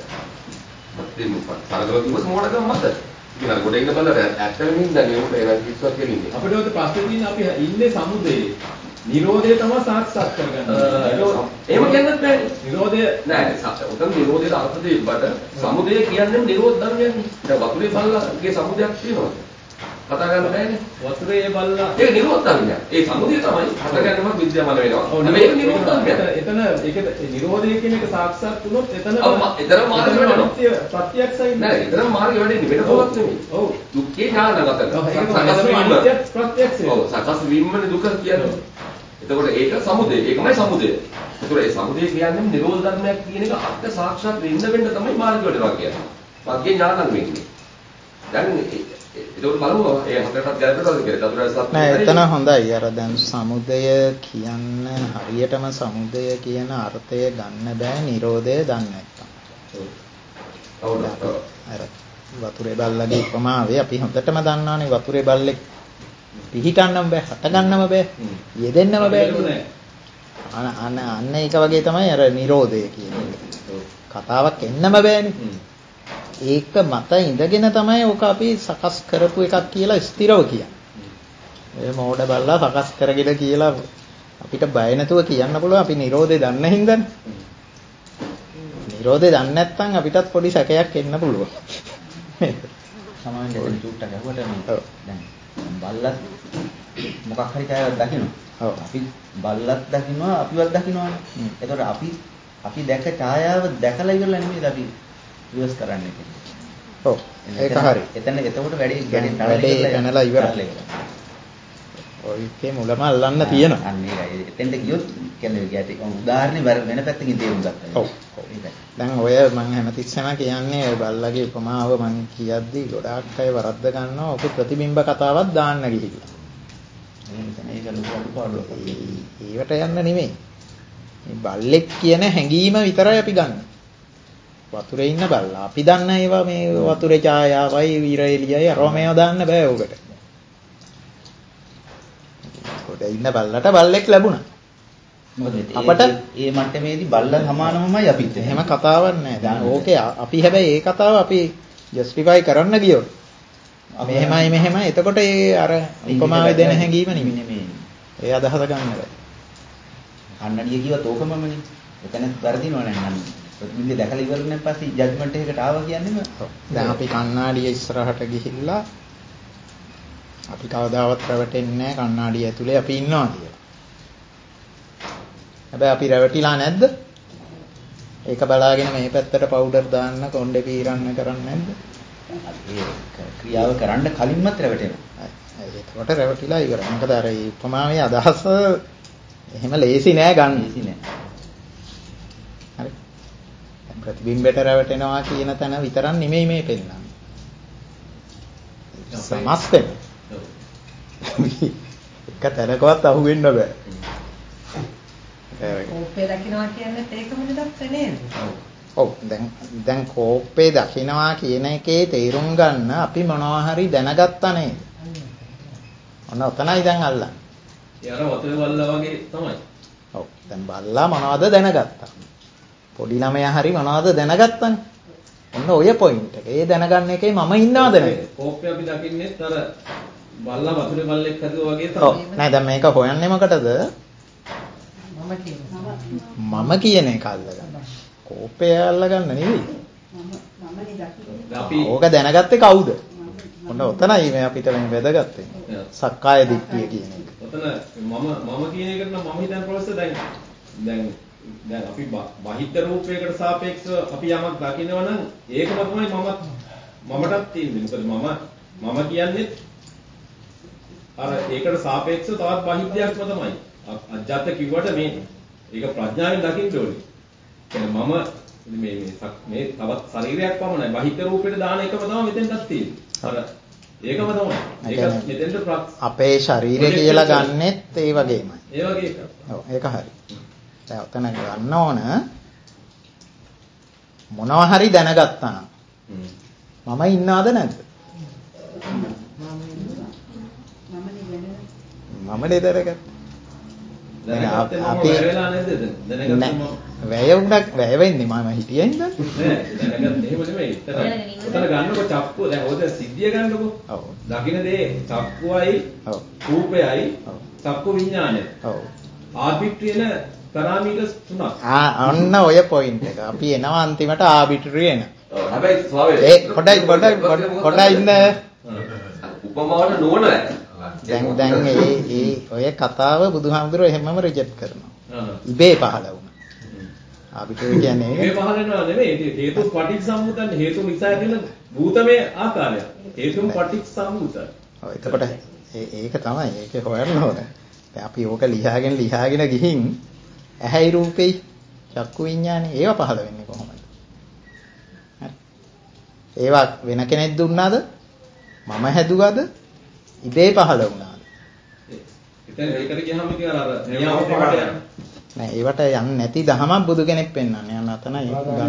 මතේ මොකක්ද? පරදව කිව්වොත් මොකටද මත? ඉතින් ගොඩ ඉන්න බලලා ඇත්තම ඉඳන්නේ උන්ට ඒක කිව්වත් කියන්නේ. අපිට ඔය ප්‍රශ්නේ තියෙන අපි ඉන්නේ සමුදේ. නිරෝධය තමයි සාක්ෂාත් කරගන්න. එහෙම කියන්නත් බෑ. නිරෝධය නෑ. උතන නිරෝධයට අර්ථ දෙන්නට සමුදය කියන්නේ නිරෝධ ධර්මයන්නේ. දැන් වතුරේ බල්ලාගේ සමුදයක් තියෙනවා. කතා කරන්න බෑනේ. වතුරේ බල්ලා ඒක නිරෝධ ධර්මයක්. ඒ සමුදය තමයි කතා කරනවත් විද්‍යාමාන වෙනවා. මේක නිරෝධ ධර්මයක්. එතන ඒක නිරෝධය කියන එක සාක්ෂාත් වුණොත් එතන මාර්ගය වෙනවා. ප්‍රත්‍යක්ෂයි නෑ. එතන මාර්ගය වෙන්නේ වෙන පොලක් නෙමෙයි. ඔව්. දුක්ඛේ ඥානගත. සකස් වීම ප්‍රත්‍යක්ෂය. ඔව් සකස් වීමනේ දුක කියන්නේ. එතකොට ඒක සමුදය. ඒකමයි සමුදය. ඒතකොට ඒ සමුදය කියන්නේ නිරෝධ ධර්මයක් කියන එක අර්ථ සාක්ෂාත් වෙන්න තමයි මාර්ගය වෙනවා කියන්නේ. මාර්ගයේ ඥානං වෙන්නේ. දැන් ඒක බලමු ඒ හතරටත් ගැලපෙනවද කියලා. චතුරාර්ය සත්‍ය නෑ එතන හොඳයි. අර දැන් සමුදය කියන්න හරියටම සමුදය කියන අර්ථය ගන්න බෑ නිරෝධය දන්නේ නැත්තම්. ඔව්. අර වතුරේ බල්ලගේ උපමාවේ අපි හොඳටම දන්නානේ වතුරේ බල්ලෙක් පිහිටන්නම බෑ, හට ගන්නම බෑ, යෙදෙන්නම බෑ. අන්න ඒක වගේ තමයි අර නිරෝධය කියන්නේ. කතාවක් එන්නම බෑනේ. ඒක මත ඉඳගෙන තමයි ඔක අපි සකස් කරපු එකක් කියලා ස්ථිරව කියන්නේ. ඒ මෝඩ බල්ලා සකස් කරගෙන කියලා අපිට බය නැතුව කියන්න පුළුවන් අපි නිරෝධය දන්න හින්දානේ. නිරෝධය දන්නේ නැත්නම් අපිටත් පොඩි සැකයක් එන්න පුළුවන්. සමාවෙන් දෙන්න චුට්ටක් අහුවට දැන් බල්ලත් මොකක් හරි කෑවක් දකින්න. ඔව්. අපි බල්ලත් දකින්නවා අපිවත් දකින්නවානේ. ඒතකොට අපි දැක ඡායාව දැකලා ඉවරලා නෙමෙයි අපි රිවර්ස් කරන්නේ. ඔව්. ඒක හරි. එතකොට වැඩි පැනලා ඉවරයි. ඔයකේ මුලම අල්ලන්න තියෙනවා. අන්න ඒකයි. එතෙන්ට ගියොත් කියන්නේ ගැටි උදාහරණේ වෙන පැත්තකින් තේරුම් ගත්තා. ඔව්. දැන් ඔය මම හැමතිස්සෙම කියන්නේ ඔය බල්ලගේ උපමාව මම කියද්දි ගොඩාක් අය වරද්ද ගන්නවා. ඔක ප්‍රතිබිම්බ කතාවක් දාන්න ගිහිල්ලා. ඒක ලොකු අඩුපාඩුවක්. ඒවට යන්න නෙමෙයි. මේ බල්ලෙක් කියන හැඟීම විතරයි අපි ගන්න. වතුරේ ඉන්න බල්ලා. අපි දන්න ඒවා මේ වතුරේ ඡායාවයි, විර එළියයි අරව මේවා දාන්න බෑ ඕකට. ඉන්න බල්ලට බල්ලෙක් ලැබුණා. මොකද අපට ඒ මට්ටමේදී බල්ලා සමානමමයි අපිත්. එහෙම කතාවක් නැහැ. දැන් ඕකේ අපි හැබැයි ඒ කතාව අපි ජස්ටිෆයි කරන්න ගියොත් මෙහෙමයි එතකොට ඒ අර උපමාවේ දෙන හැඟීම නෙමෙයි. ඒ අදහස ගන්න බෑ. කන්නඩිය කිව්වත් ඕකමමනේ. එතනත් වර්ධිනව නැහැ. ප්‍රතිබිම්බය දැකලා ඉවරනේ පස්සේ ජජ්මන්ට් එකකට ආවා කියන්නේම. දැන් අපි කණ්ණාඩිය ඉස්සරහට ගිහිල්ලා අපි කවදාවත් රැවටෙන්නේ නැහැ කණ්ණාඩිය ඇතුලේ අපි ඉන්නවා කියලා. හැබැයි අපි රැවටිලා නැද්ද? ඒක බලාගෙන මේ පැත්තට පවුඩර් දාන්න කොණ්ඩේ පීරන්න කරන්නේ නැද්ද? ඒ ක්‍රියාව කරන්න කලින්මත් රැවටෙනවා. ඒකට රැවටිලා ඉවරයි. මොකද අර මේ උපමාවේ අදහස එහෙම ලේසි නෑ ගන්න. ලේසි නෑ. හරි. ප්‍රතිබිම්බයට රැවටෙනවා කියන තැන විතරක් නෙමෙයි මේ පෙන්නන්නේ. සමස්තෙම. එක තැනකවත් අහුවෙන්න බෑ. කෝපේ දකින්නවා කියන්නේ ඒකමද දක්ෂ නේද? ඔව් දැන් කෝපේ දකින්නවා කියන එකේ තේරුම් ගන්න අපි මොනවා හරි දැනගත්තා නේද? ඔන්න ඔතනයි දැන් අල්ලන්නේ. ඒ අර වතුර බල්ලා වගේ තමයි. ඔව් දැන් බල්ලා මොනවද දැනගත්තා? පොඩි ළමයා හරි මොනවද දැනගත්තනේ? ඔන්න ඔය පොයින්ට් එක. ඒ දැනගන්න එකේ මම ඉන්නවද නේද? කෝපේ අපි දකින්නේ අර බල්ලා වතුරේ බල්ලෙක් හදුවා වගේ තමයි. ඔව් නෑ දැන් මේක හොයන්නේ මොකටද? මම කියන එක අල්ලගන්න. කෝපය අල්ලගන්න නෙවෙයි. ඕක දැනගත්තේ කවුද? ඔන්න ඔතනයි මේ අපිට මේ වැදගත් වෙන්නේ. සක්කාය දිට්ඨිය කියන එක. ඔතන මම කියන එකට නම් මම හිතන ප්‍රොසෙස් දැන් අපි බාහිර රූපයකට සාපේක්ෂව අපි යමක් දකිනවා නම් ඒකම තමයි මමටත් තියෙන්නේ. මොකද මම කියන්නේ අර ඒකට සාපේක්ෂව තවත් බාහිරයක්ම තමයි. අජ්ජත් කිව්වට මේ ඒක ප්‍රඥාවෙන් දකින්න ඕනේ. කියන්නේ මේ තවත් ශරීරයක් පමණයි බාහිර රූපෙට දාන එකම තමයි මෙතෙන්ටත් තියෙන්නේ. අර ඒකම තමයි. ඒක මෙතෙන්ට අපේ ශරීරය කියලා ගන්නෙත් ඒ වගේමයි. ඒ වගේ එකක්. ඔව් ඒක හරි. දැන් ඔතන ගන්න ඕන මොනවා හරි දැනගත්තා නම් මම ඉන්නවද නැද්ද? මම දැනගත්තා. දැන් අපි වැය වෙන්නේ මම හිටියේ නේද? නෑ දැනගන්න එහෙම නෙමෙයි. උතන ගන්නකො චක්කුව දැන් ඔය සිද්ධිය ගන්නකො. ඔව්. දකින්න දේ චක්කුවයි රූපයයි චක්කු විඥානය. ඔව්. ආර්බිට්‍රි එන පැරාමීටර්ස් තුනක්. අන්න ඔය පොයින්ට් එක. අපි එනවා අන්තිමට ආර්බිට්‍රි එන. ඔව් හැබැයි ස්වාමී ඒ පොඩ්ඩයි ඉන්න. උපමාවට නෝන දැන් ඒ ඔය කතාව බුදුහාමුදුරුවෝ එහෙමම රිජෙක්ට් කරනවා. ඉබේ පහළ වුණා. ආර්බිට්‍රි කියන්නේ ඉබේ පහළ වෙනවා නෙමෙයි. හේතු පටිච්චසමුප්පන්න හේතු නිසා දෙන භූතමේ ආකාරය. හේතු පටිච්චසමුප්පන්න. ඔව් එතකොට ඒක තමයි. ඒක හොයන්න ඕනේ. දැන් අපි ඕක ලියාගෙන ගිහින් ඇහැයි රූපෙයි චක්කු විඤ්ඤාණය ඒව පහළ වෙන්නේ කොහොමද? හරි. ඒවා වෙන කෙනෙක් දුන්නාද? මම හැදුවද? ඉබේ පහළ වුණාද? එතන ඒකට ගියාම ඉතින් අර නියම පහට යනවා. නෑ ඒවට යන්නේ නැති දහමක් බුදු කෙනෙක් පෙන්වන්නේ. යන්න අතන ඒක ගන්න.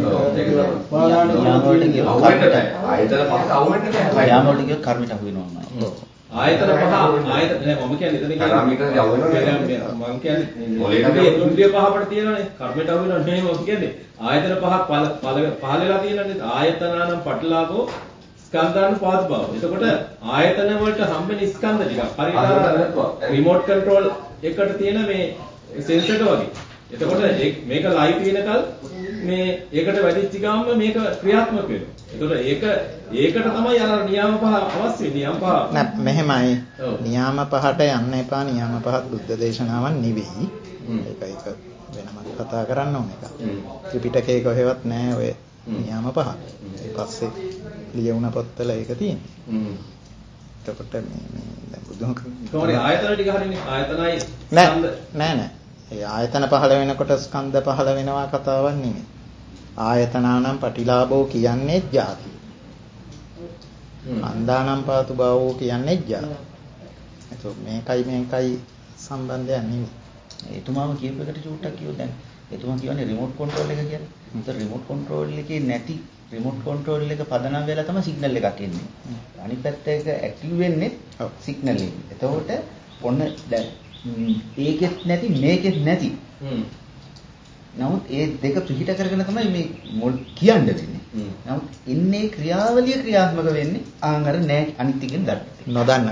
යාම වලට කියව කර්මයට අහු වෙනවා. ආයතන පහ ආයතන නෑ මම කියන්නේ එතන කියන්නේ මම කියන්නේ ඉන්ද්‍රිය පහ අපිට තියෙනවානේ කර්මයට අහු වෙනවා නෙමෙයි මම කියන්නේ ආයතන පහක් පහල වෙලා තියෙනවානේ ආයතනානම් පටලාවෝ ස්කන්ධාන පාද බව. එතකොට ආයතන වලට හම්බෙන ස්කන්ධ ටික හරියට රිමෝට් කන්ට්‍රෝල් එකට තියෙන මේ සෙන්සර් එක වගේ. එතකොට මේක ලයිට් වෙනකල් මේ ඒකට වැඩිච්ච ගාම මේක ක්‍රියාත්මක වෙනවා. එතකොට ඒකට තමයි අර නියම පහ අවශ්‍ය වෙන්නේ. නියම පහ නෑ මෙහෙමයි. නියම පහට යන්න එපා. නියම පහත් බුද්ධ දේශනාවක් නෙවෙයි. ඒක වෙනම කතා කරන්න ඕන එක. ත්‍රිපිටකයේ කොහෙවත් නෑ ඔය නියම පහ. ඊට පස්සේ ලියවුණ පොත්වල ඒක තියෙනවා. එතකොට මේ දැන් බුදුන් කොහොමද ආයතන ටික හරිනේ ආයතනයි නෑ ඒ ආයතන පහළ වෙනකොට ස්කන්ධ පහළ වෙනවා කතාවක් නෙමෙයි. ආයතනානම් පටිලාභෝ කියන්නේ ජාති. අන්දානම් පාතු භාවෝ කියන්නේ ජාති. එතකොට මේකයි සම්බන්ධයක් නෙමෙයි. එතුමාම කියපු එකට චූට්ටක් කිව්වොත් දැන් එතුමා කියන්නේ රිමෝට් කන්ට්‍රෝල් එක කියන්නේ. ඒතර රිමෝට් කන්ට්‍රෝල් එකේ නැති රිමෝට් කන්ට්‍රෝල් එක පදනම් වෙලා තමයි සිග්නල් එකක් එන්නේ. අනිත් පැත්ත එක ඇක්ටිව් වෙන්නේ සිග්නල් එකේ. එතකොට ඔන්න දැන් ඒකෙත් නැති මේකෙත් නැති. නමුත් ඒ දෙක පිළිහිට කරගෙන තමයි මේ කියන්න වෙන්නේ. නමුත් ඉන්නේ ක්‍රියාවලිය ක්‍රියාත්මක වෙන්නේ ආන් අර නෑ අනිත් එකෙන් ගන්න. නොදන්න.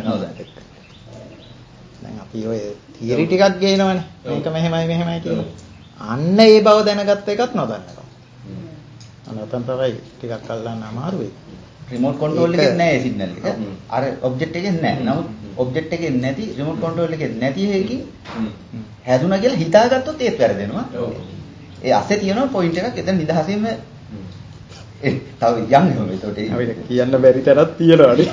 දැන් අපි ඔය තියරි ටිකක් ගේනවනේ. මේක මෙහෙමයි කියලා. අන්න ඒ බව දැනගත්ත එකත් නොදන්නකම. අනතන් තමයි ටිකක් අල්ලන්න අමාරු වෙයි. රිමෝට් කන්ට්‍රෝල් එකේ නැහැ සිග්නල් එක. අර ඔබ්ජෙක්ට් එකේ නැහැ. නමුත් ඔබ්ජෙක්ට් එකේ නැති රිමෝට් කන්ට්‍රෝල් එකේ නැති එකකින් හැදුනා කියලා හිතාගත්තොත් ඒත් වැරදෙනවා. ඒ අස්සේ තියෙනවා පොයින්ට් එකක් එතන නිදහසින්ම තව යන්නේ මේකට අපිට කියන්න බැරි තරක් තියෙනවානේ.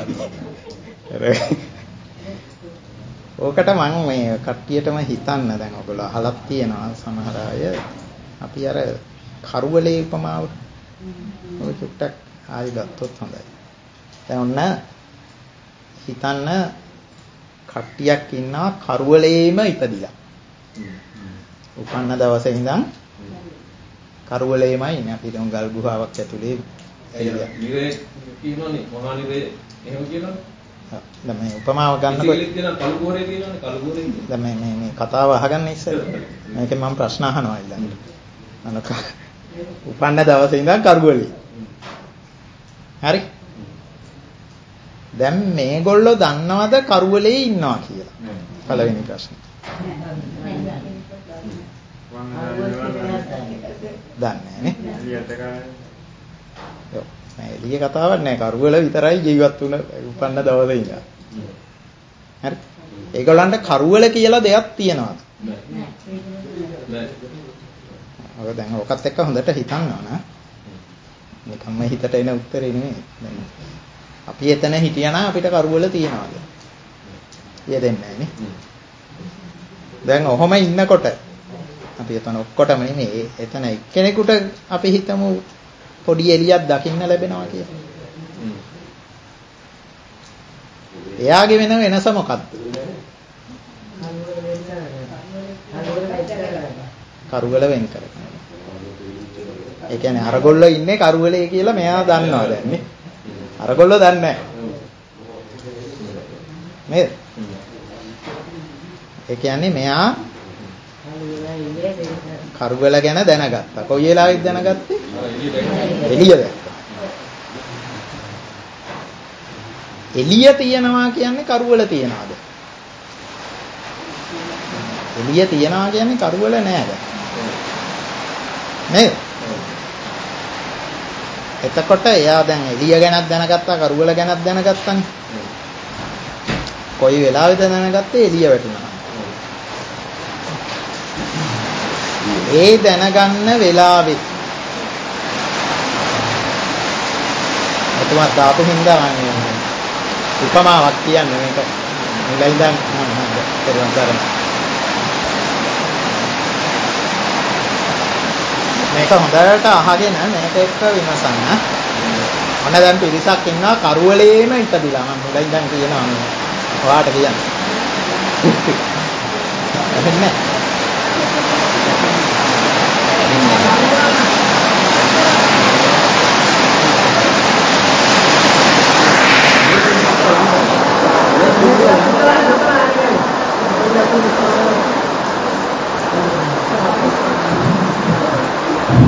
ඕකට මම මේ කට්ටියටම හිතන්න දැන් ඔයගොල්ලෝ අහලක් තියෙනවා සමහර අය අපි අර කරුවලේ උපමාව ඔය චුට්ටක් ආයෙ ගත්තොත් හොඳයි. දැන් ඔන්න හිතන්න කට්ටියක් ඉන්නවා කරුවලේම ඉපදිලා. උපන්න දවසේ ඉඳන් කරුවලේමයි ඉන්නේ. අපි දැන් ගල් ගුහාවක් ඇතුලේ නිරේ කියනෝනේ මොනවා නිරේ එහෙම කියනවනේ. දැන් මේ උපමාව ගන්නකොට ඉතින් කියන කළුගෝරේ කියනවනේ කළුගෝරේ. දැන් මේ කතාව අහගන්න ඉස්සෙල්ලා මේකෙන් මම ප්‍රශ්න අහනවා ඊළඟට. අනක උපන්න දවසේ ඉඳන් කරුවලේ. හරි. දැන් මේගොල්ලෝ දන්නවද කරුවලේ ඉන්නවා කියලා? පළවෙනි ප්‍රශ්නේ. දන්නේ නේ. ඔව්. එළිය කතාවක් නෑ. කරුවල විතරයි ජීවත් වුණ උපන්න දවසේ ඉඳන්. හරි. ඒගොල්ලන්ට කරුවල කියලා දෙයක් තියෙනවද? නෑ. ඔය දැන් ඔකත් එක්ක හොඳට හිතන්න ඕන. නිකම්ම හිතට එන උත්තරේ නෙමෙයි. දැන් අපි එතන හිටියා නම් අපිට කරුවල තියනවාද? දෙන්නේ නේ. දැන් ඔහොම ඉන්නකොට අපි එතන ඔක්කොටම නෙමෙයි එතන එක්කෙනෙකුට අපි හිතමු පොඩි එළියක් දකින්න ලැබෙනවා කියලා. එයාගේ වෙන වෙනස මොකක්ද? කරුවල වෙන් කරගන්න. ඒ කියන්නේ අරගොල්ලෝ ඉන්නේ කරුවලේ කියලා මෙයා දන්නවා දැන් නේ. අරගොල්ලෝ දන්නේ නැහැ. නේද? ඒ කියන්නේ මෙයා කරුවල ගැන දැනගත්තා. කොයි වෙලාවෙද දැනගත්තේ? එළිය දැක්කා. එළිය තියනවා කියන්නේ කරුවල තියනවාද? එළිය තියනවා කියන්නේ කරුවල නෑ දැන්. නේද? එතකොට එයා දැන් එළිය ගැනත් දැනගත්තා කරුවල ගැනත් දැනගත්තානේ. කොයි වෙලාවෙද දැනගත්තේ එළිය වැටුණා. ඒ දැනගන්න වෙලාවේ ඔතමත් ආපු හින්දා මම උපමාවක් කියන්නේ මේක නිලයින්දන් පෙරවන්තරන මේක හොඳට අහගෙන මේක එක්ක විමසන්න. ඔන්න දැන් පිරිසක් ඉන්නවා කරුවලේම ඉපදිලා මම නිලයින්දන් කියනවා ඔයාට කියන්න.